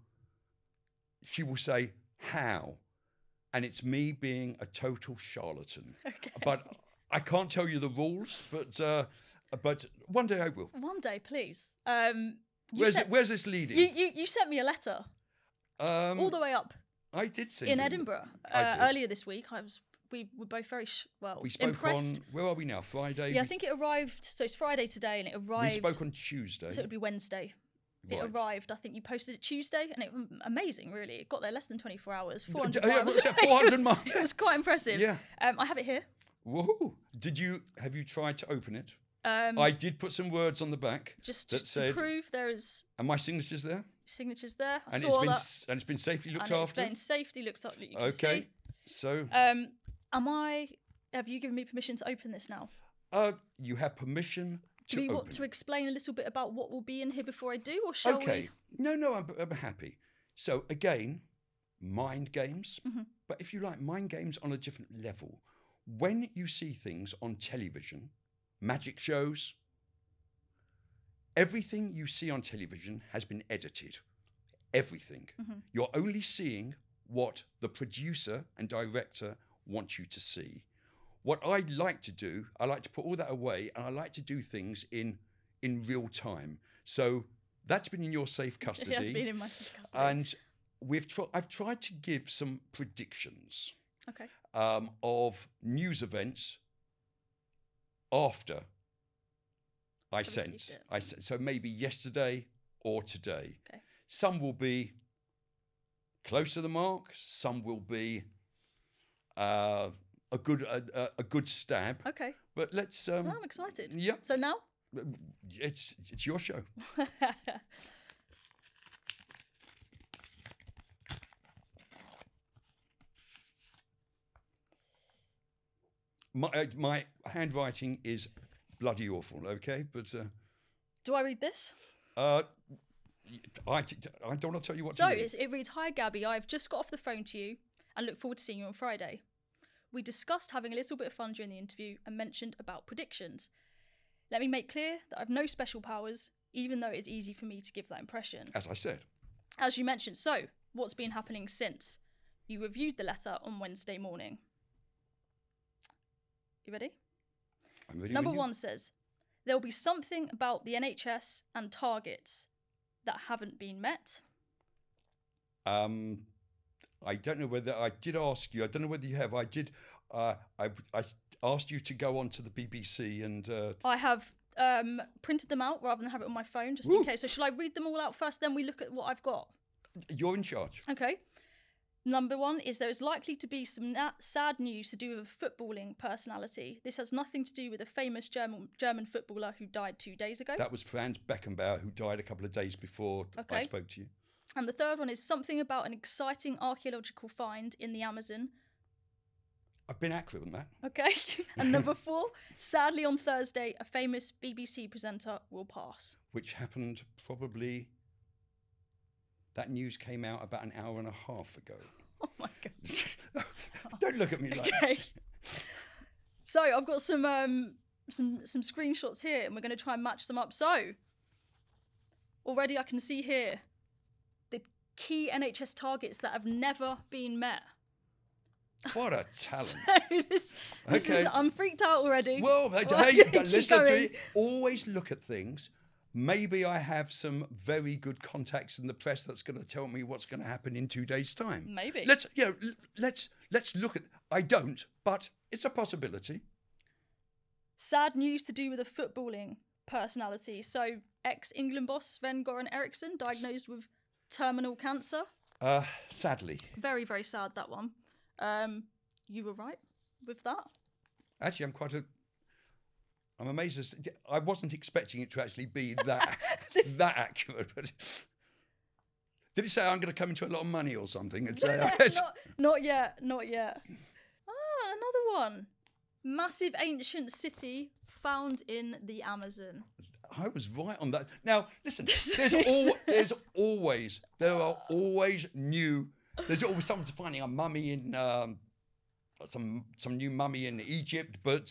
say how, and it's me being a total charlatan. Okay. But I can't tell you the rules, but one day I will. One day, please. Where's this leading? You sent me a letter all the way up. I did send in you Edinburgh earlier this week. We were both very we spoke impressed. On, where are we now? Friday? Yeah, I think it arrived, so it's Friday today, and it arrived. We spoke on Tuesday. So it would be Wednesday. Right. It arrived, I think you posted it Tuesday, and it was amazing, really. It got there less than 24 hours, 400 Yeah, miles. 400 miles. It was quite impressive. Yeah. I have it here. Whoa. Have you tried to open it? I did put some words on the back. Just to prove there is... And my signature's there? Signature's there. And it's been safely looked after? It's been safely looked after, you can okay. see. So... have you given me permission to open this now? You have permission to Do we open. want to explain a little bit about what will be in here before I do, or shall we? Okay. No, I'm happy. So again, mind games. But if you like, mind games on a different level. When you see things on television, magic shows, everything you see on television has been edited. Everything. You're only seeing what the producer and director want you to see. What I like to do, I like to put all that away, and I like to do things in real time. So that's been in your safe custody. It has been in my safe custody. And I've tried to give some predictions. Okay. Of news events after I sent. So maybe yesterday or today. Okay. Some will be close to the mark. Some will be a good stab. Okay. But let's. Well, I'm excited. Yeah. So now? It's your show. My handwriting is bloody awful, okay? But do I read this? I don't want to tell you what to read. So it reads, "Hi Gabby, I've just got off the phone to you and look forward to seeing you on Friday. We discussed having a little bit of fun during the interview and mentioned about predictions. Let me make clear that I've no special powers, even though it's easy for me to give that impression. As I said. As you mentioned, so what's been happening since? You reviewed the letter on Wednesday morning. You ready? I'm ready. Number 1 says, there'll be something about the NHS and targets that haven't been met. I don't know whether I did ask you. I don't know whether you have. I did. I asked you to go on to the BBC and. I have printed them out rather than have it on my phone, just in case. So shall I read them all out first? Then we look at what I've got. You're in charge. Okay. Number 1 is there is likely to be some sad news to do with a footballing personality. This has nothing to do with a famous German footballer who died 2 days ago. That was Franz Beckenbauer, who died a couple of days before I spoke to you. And the third one is something about an exciting archaeological find in the Amazon. I've been accurate on that. Okay. And number 4, sadly on Thursday, a famous BBC presenter will pass. Which happened probably... That news came out about an hour and a half ago. Oh my God. Don't look at me like that. Okay. So I've got some screenshots here, and we're going to try and match them up. So already I can see here the key NHS targets that have never been met. What a talent. So this is, I'm freaked out already. Well, hey, listen, always look at things. Maybe I have some very good contacts in the press that's going to tell me what's going to happen in 2 days' time. Maybe. Let's look at. I don't, but it's a possibility. Sad news to do with a footballing personality. So, ex-England boss Sven-Göran Eriksson diagnosed with terminal cancer. Sadly. Very, very sad, that one. You were right with that. Actually, I'm amazed. I wasn't expecting it to actually be that that accurate. But did it say I'm going to come into a lot of money or something? Not yet. Ah, another one. Massive ancient city found in the Amazon. I was right on that. Now, listen. There are always new. There's always someone's finding a mummy in some new mummy in Egypt, but.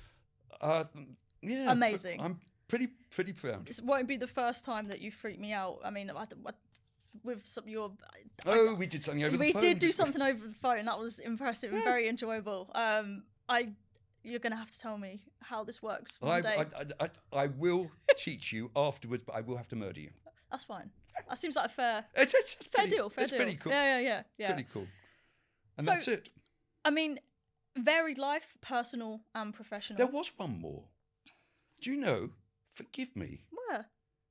Yeah, amazing. I'm pretty proud. This won't be the first time that you freaked me out. I mean, with some of your. We did something over the phone. We did do something over the phone. That was impressive and very enjoyable. You're going to have to tell me how this works one day. I will teach you afterwards, but I will have to murder you. That's fine. That seems like a fair deal. It's pretty cool. Yeah. Pretty cool. And so, that's it. I mean, varied life, personal and professional. There was one more. Do you know? Forgive me. Where?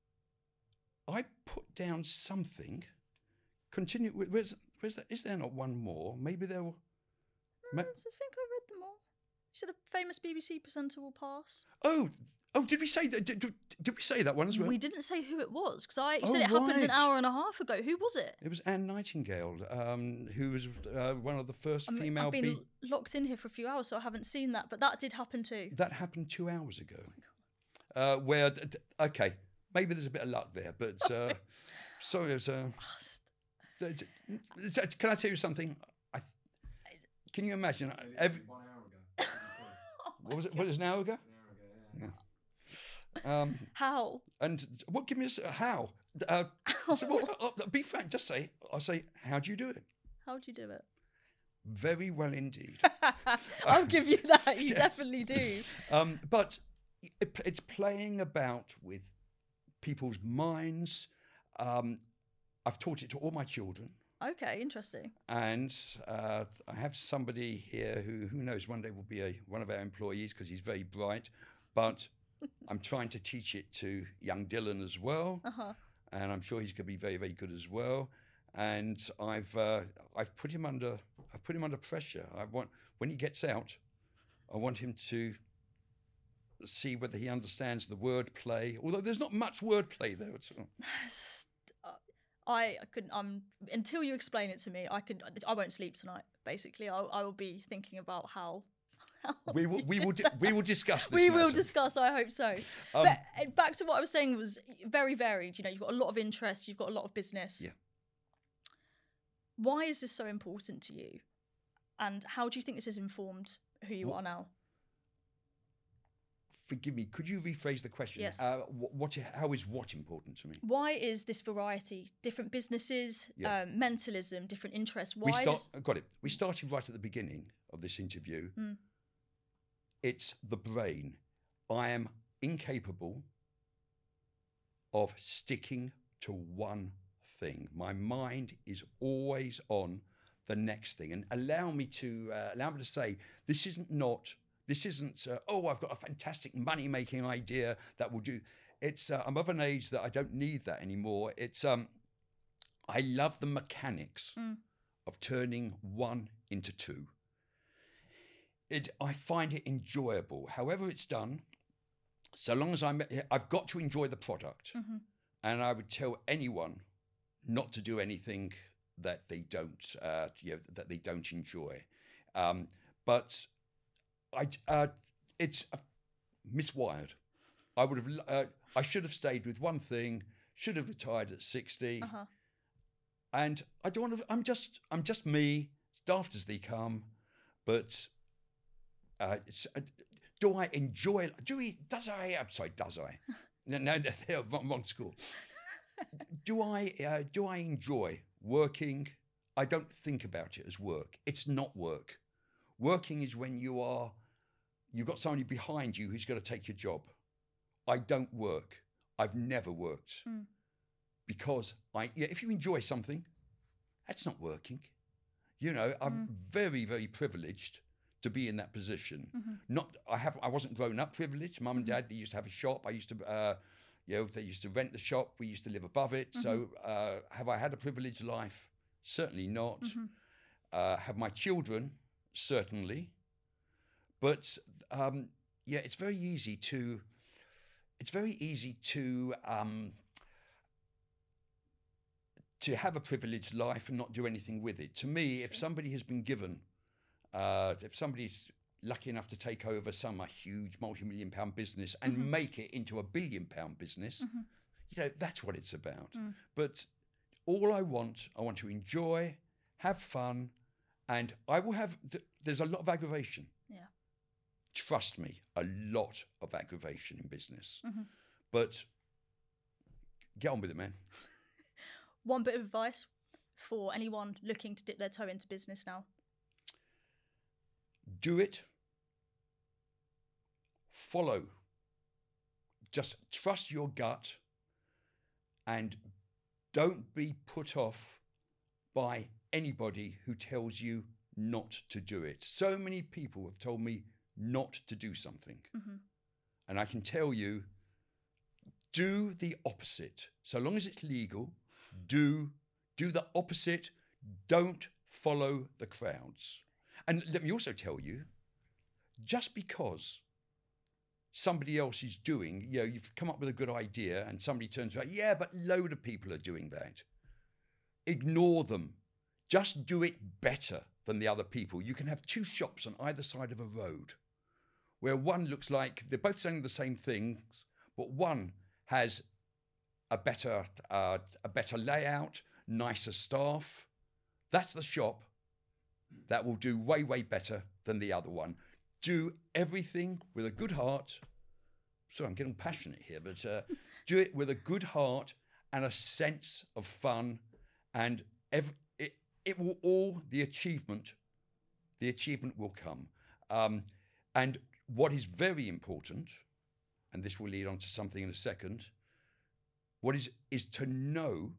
I put down something. Continue. Where's that? Is there not one more? Maybe there will. No, I think I read them all. You said a famous BBC presenter will pass. Oh! Did we say that? Did we say that one as well? We didn't say who it was because you said it happened an hour and a half ago. Who was it? It was Anne Nightingale, who was one of the first female. I've been locked in here for a few hours, so I haven't seen that. But that did happen too. That happened 2 hours ago. Maybe there's a bit of luck there, but sorry, it was. Can I tell you something? Can you imagine? 1 hour ago. What was it? What is an hour ago? Yeah. How? And what? Give me how? Be frank. Just say. I'll say. How do you do it? How do you do it? Very well indeed. I'll give you that. You definitely do. But it's playing about with people's minds. I've taught it to all my children. Okay, interesting. And I have somebody here who knows one day will be one of our employees because he's very bright. But I'm trying to teach it to young Dylan as well, and I'm sure he's going to be very, very good as well. And I've put him under pressure. When he gets out, I want him to see whether he understands the wordplay. Although there's not much wordplay there at all. I couldn't. Until you explain it to me, I won't sleep tonight. Basically, I will be thinking about how. We will discuss this. We will discuss. I hope so. But back to what I was saying was very varied. You know, you've got a lot of interests. You've got a lot of business. Yeah. Why is this so important to you? And how do you think this has informed who you are now? Forgive me, could you rephrase the question? Yes. How is what important to me? Why is this variety, different businesses, mentalism, different interests? Got it. We started right at the beginning of this interview. It's the brain. I am incapable of sticking to one thing. My mind is always on the next thing. And allow me to say, this isn't, I've got a fantastic money-making idea that will do. It's, I'm of an age that I don't need that anymore. It's, I love the mechanics of turning one into two. I find it enjoyable, however it's done, so long as I've got to enjoy the product. Mm-hmm. And I would tell anyone not to do anything that they don't, that they don't enjoy. But it's miswired. I should have stayed with one thing. Should have retired at 60. Uh-huh. And I don't want to. I'm just me, daft as they come. But do I enjoy? Does I? I'm sorry. Does I? No, they're wrong school. Do I enjoy working? I don't think about it as work. It's not work. Working is when you've got somebody behind you who's going to take your job. I don't work. I've never worked. Because if you enjoy something, that's not working. I'm very, very privileged to be in that position. Mm-hmm. I wasn't grown up privileged. Mum and Dad, they used to have a shop. I used to, they used to rent the shop. We used to live above it. Mm-hmm. So have I had a privileged life? Certainly not. Mm-hmm. Have my children? Certainly. But it's very easy to have a privileged life and not do anything with it. To me, if somebody has been given, if somebody's lucky enough to take over some huge multi-million pound business and mm-hmm. make it into £1 billion business, mm-hmm. That's what it's about. But all I want to enjoy, have fun, and I will have, there's a lot of aggravation. Yeah. Trust me, a lot of aggravation in business. Mm-hmm. But get on with it, man. One bit of advice for anyone looking to dip their toe into business now. Do it. Follow. Just trust your gut and don't be put off by anybody who tells you not to do it. So many people have told me not to do something. Mm-hmm. And I can tell you, do the opposite. So long as it's legal, do the opposite. Don't follow the crowds. And let me also tell you, just because somebody else is doing, you've come up with a good idea and somebody turns around, yeah, but load of people are doing that. Ignore them. Just do it better than the other people. You can have two shops on either side of a road where one looks like they're both selling the same things, but one has a better layout, nicer staff. That's the shop that will do way, way better than the other one. Do everything with a good heart. Sorry, I'm getting passionate here, but do it with a good heart and a sense of fun, and it will all, the achievement will come. And what is very important, and this will lead on to something in a second, what is to know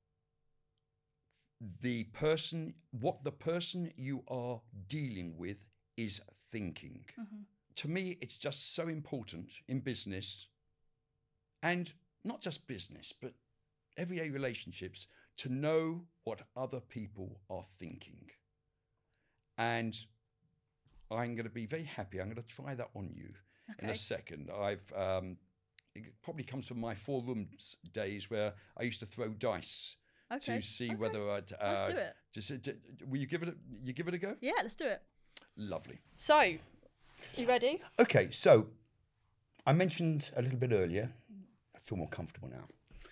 what the person you are dealing with is thinking. Mm-hmm. To me, it's just so important in business, and not just business, but everyday relationships, to know what other people are thinking. And I'm going to be very happy. I'm going to try that on you in a second. It probably comes from my 4 rooms days where I used to throw dice to see whether I'd. Let's do it. Will you give it a go? Yeah, let's do it. Lovely. So, you ready? Okay, so I mentioned a little bit earlier, I feel more comfortable now,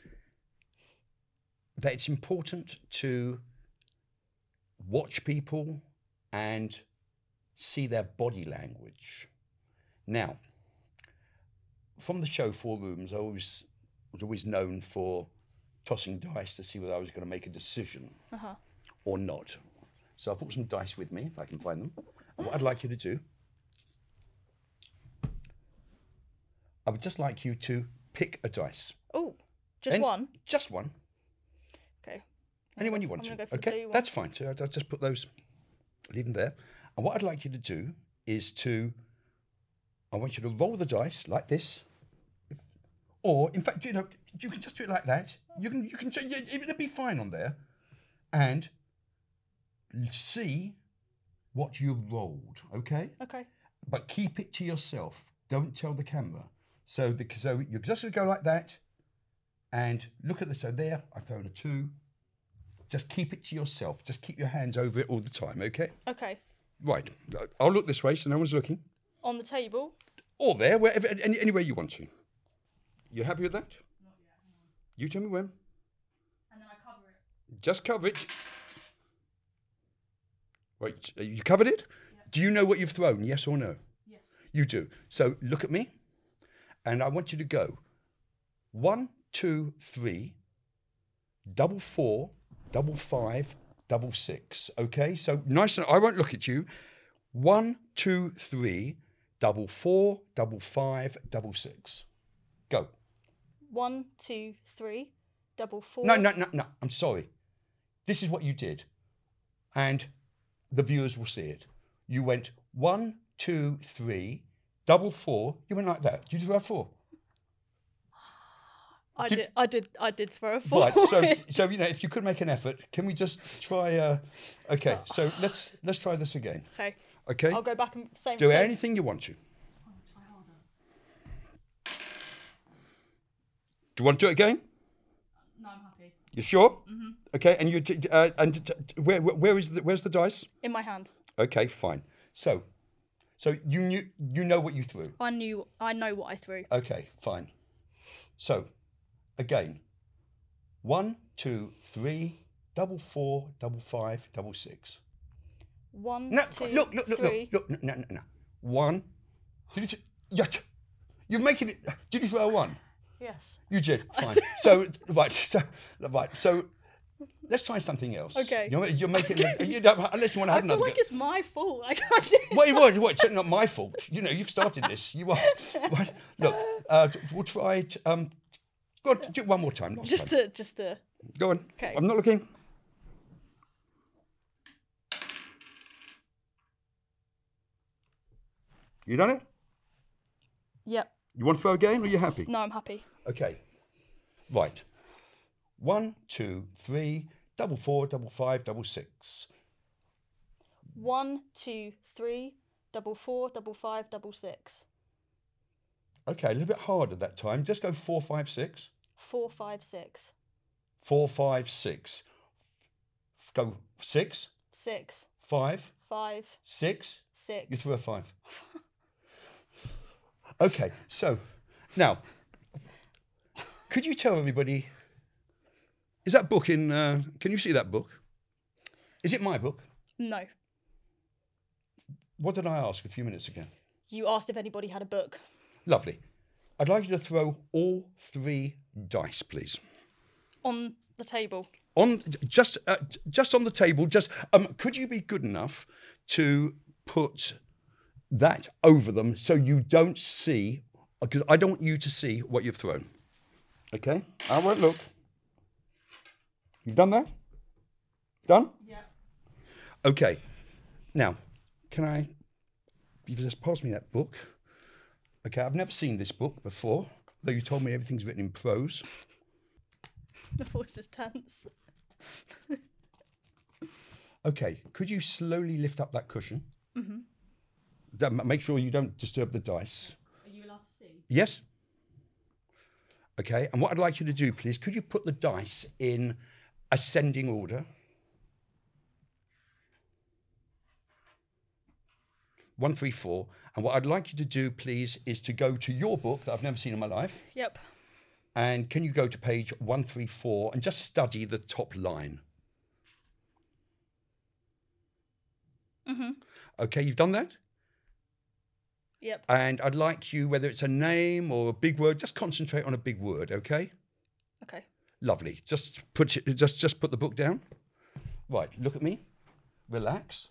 that it's important to watch people and see their body language. Now, from the show 4 Rooms, I was always known for tossing dice to see whether I was going to make a decision or not. So I brought some dice with me, if I can find them. And what I'd like you to do, I would just like you to pick a dice. Oh, just one? Just one. Okay. Anyone you want to. Go for okay, that's fine. So I'll just put those, leave them there. And what I'd like you to do is I want you to roll the dice like this. Or, in fact, you can just do it like that. You can it'll be fine on there. And see what you've rolled, okay? Okay. But keep it to yourself. Don't tell the camera. So you're just going to go like that and look at this. So there, I've thrown a 2. Just keep it to yourself. Just keep your hands over it all the time, okay? Okay. Right. I'll look this way so no one's looking. On the table? Or there, wherever, anywhere you want to. You happy with that? Not yet. Hang on. You tell me when. And then I cover it. Just cover it. Right, you covered it? Yeah. Do you know what you've thrown, yes or no? Yes. You do. So look at me, and I want you to go 1, 2, 3, 4, 4, 5, 6. Okay, so nice. And I won't look at you. 1, 2, 3, 4, 5, 6. Go. 1, 2, 3, 4. No. I'm sorry. This is what you did, and the viewers will see it. You went 1, 2, 3, 4. You went like that. Did you throw a 4? I did throw a 4. Right. So if you could make an effort, can we just try? Okay. So let's try this again. Okay. Okay. I'll go back and do anything you want to. Do you want to do it again? No, I'm happy. You sure? Mm-hmm. Okay. And where's the dice? In my hand. Okay. Fine. So you know what you threw. I know what I threw. Okay. Fine. So again, 1, 2, 3, 4, 5, 6. 1, No, 2, look, 3. no. 1. You're making it. Did you throw a 1? Yes. You did. Fine. So let's try something else. Okay. You're making it. You don't, unless you want to have I feel another. like it's my fault. I can't do it. Wait, it's not my fault. You've started this. You are. Right. Look, we'll try it. Go on, do it one more time. Just to. Go on. Okay. I'm not looking. You done it? Yep. You want to throw again, or are you happy? No, I'm happy. Okay. Right. 1, 2, 3, 4, 5, 6. 1, 2, 3, 4, 5, 6. Okay, a little bit harder that time. Just go 4, 5, 6. 4, 5, 6. 4, 5, 6. Go 6. 6. 5. 5. 6. 6. You threw a 5. Okay, so now, could you tell everybody, is that book in, can you see that book? Is it my book? No. What did I ask a few minutes ago? You asked if anybody had a book. Lovely. I'd like you to throw all 3 dice, please. On the table. Just on the table. Could you be good enough to put that over them so you don't see, because I don't want you to see what you've thrown. Okay? I won't look. You've done that? Done? Yeah. Okay. Now, you just pass me that book. Okay, I've never seen this book before, though you told me everything's written in prose. The voice is tense. Okay, could you slowly lift up that cushion? Mm-hmm. Make sure you don't disturb the dice. Are you allowed to see? Yes. Okay, and what I'd like you to do, please, could you put the dice in ascending order? 1, 3, 4. And what I'd like you to do, please, is to go to your book that I've never seen in my life. Yep. And can you go to page 134 and just study the top line? Mm-hmm. Okay, you've done that? Yep. And I'd like you, whether it's a name or a big word, just concentrate on a big word, okay? Okay. Lovely. Just put the book down. Right, look at me. Relax.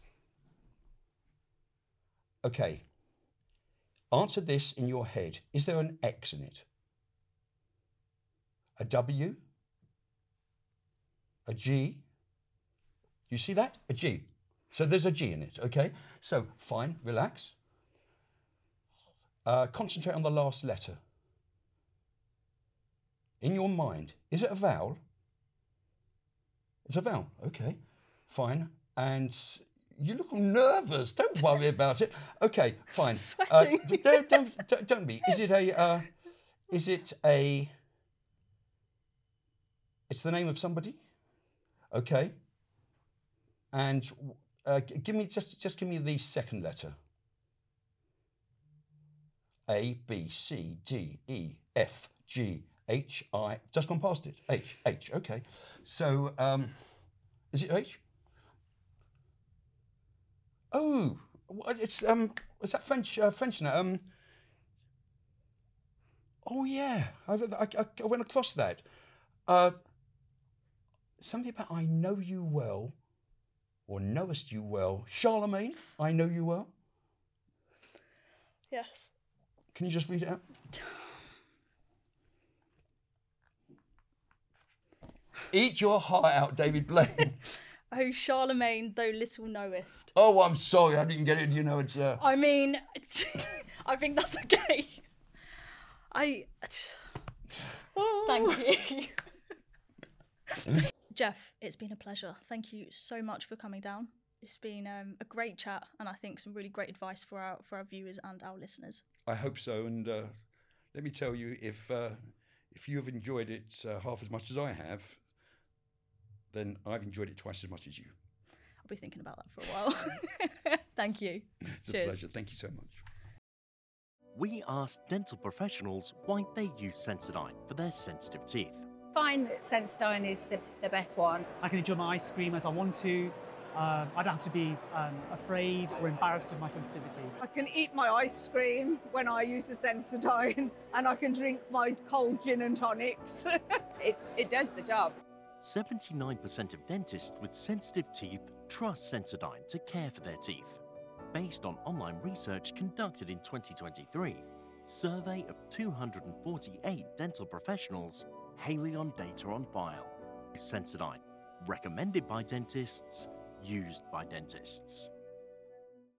Okay. Answer this in your head. Is there an X in it? A W? A G? You see that? A G. So there's a G in it, okay? So, fine, relax. Concentrate on the last letter. In your mind, is it a vowel? It's a vowel, okay, fine. And you look nervous. Don't worry about it. Okay, fine. Sweating. Don't be. Is it a? It's the name of somebody. Okay. And give me give me the second letter. A, B, C, D, E, F, G, H, I. Just gone past it. H. Okay. So, is it H? Oh, it's is that French? French now. Oh yeah, I went across that. Something about I know you well, or knowest you well. Charlemagne, I know you well. Yes. Can you just read it out? Eat your heart out, David Blaine. Oh, Charlemagne, though little knowest. Oh, I'm sorry, I didn't get it. You know, it's. I mean, I think that's okay. Thank you. Jeff, it's been a pleasure. Thank you so much for coming down. It's been a great chat, and I think some really great advice for our viewers and our listeners. I hope so, and let me tell you, if you have enjoyed it half as much as I have, then I've enjoyed it twice as much as you. I'll be thinking about that for a while. Thank you. It's Cheers. a pleasure. Thank you so much. We asked dental professionals why they use Sensodyne for their sensitive teeth. I find that Sensodyne is the best one. I can enjoy my ice cream as I want to. I don't have to be afraid or embarrassed of my sensitivity. I can eat my ice cream when I use the Sensodyne, and I can drink my cold gin and tonics. it does the job. 79% of dentists with sensitive teeth trust Sensodyne to care for their teeth. Based on online research conducted in 2023, survey of 248 dental professionals, Haleon data on file. Sensodyne, recommended by dentists, used by dentists.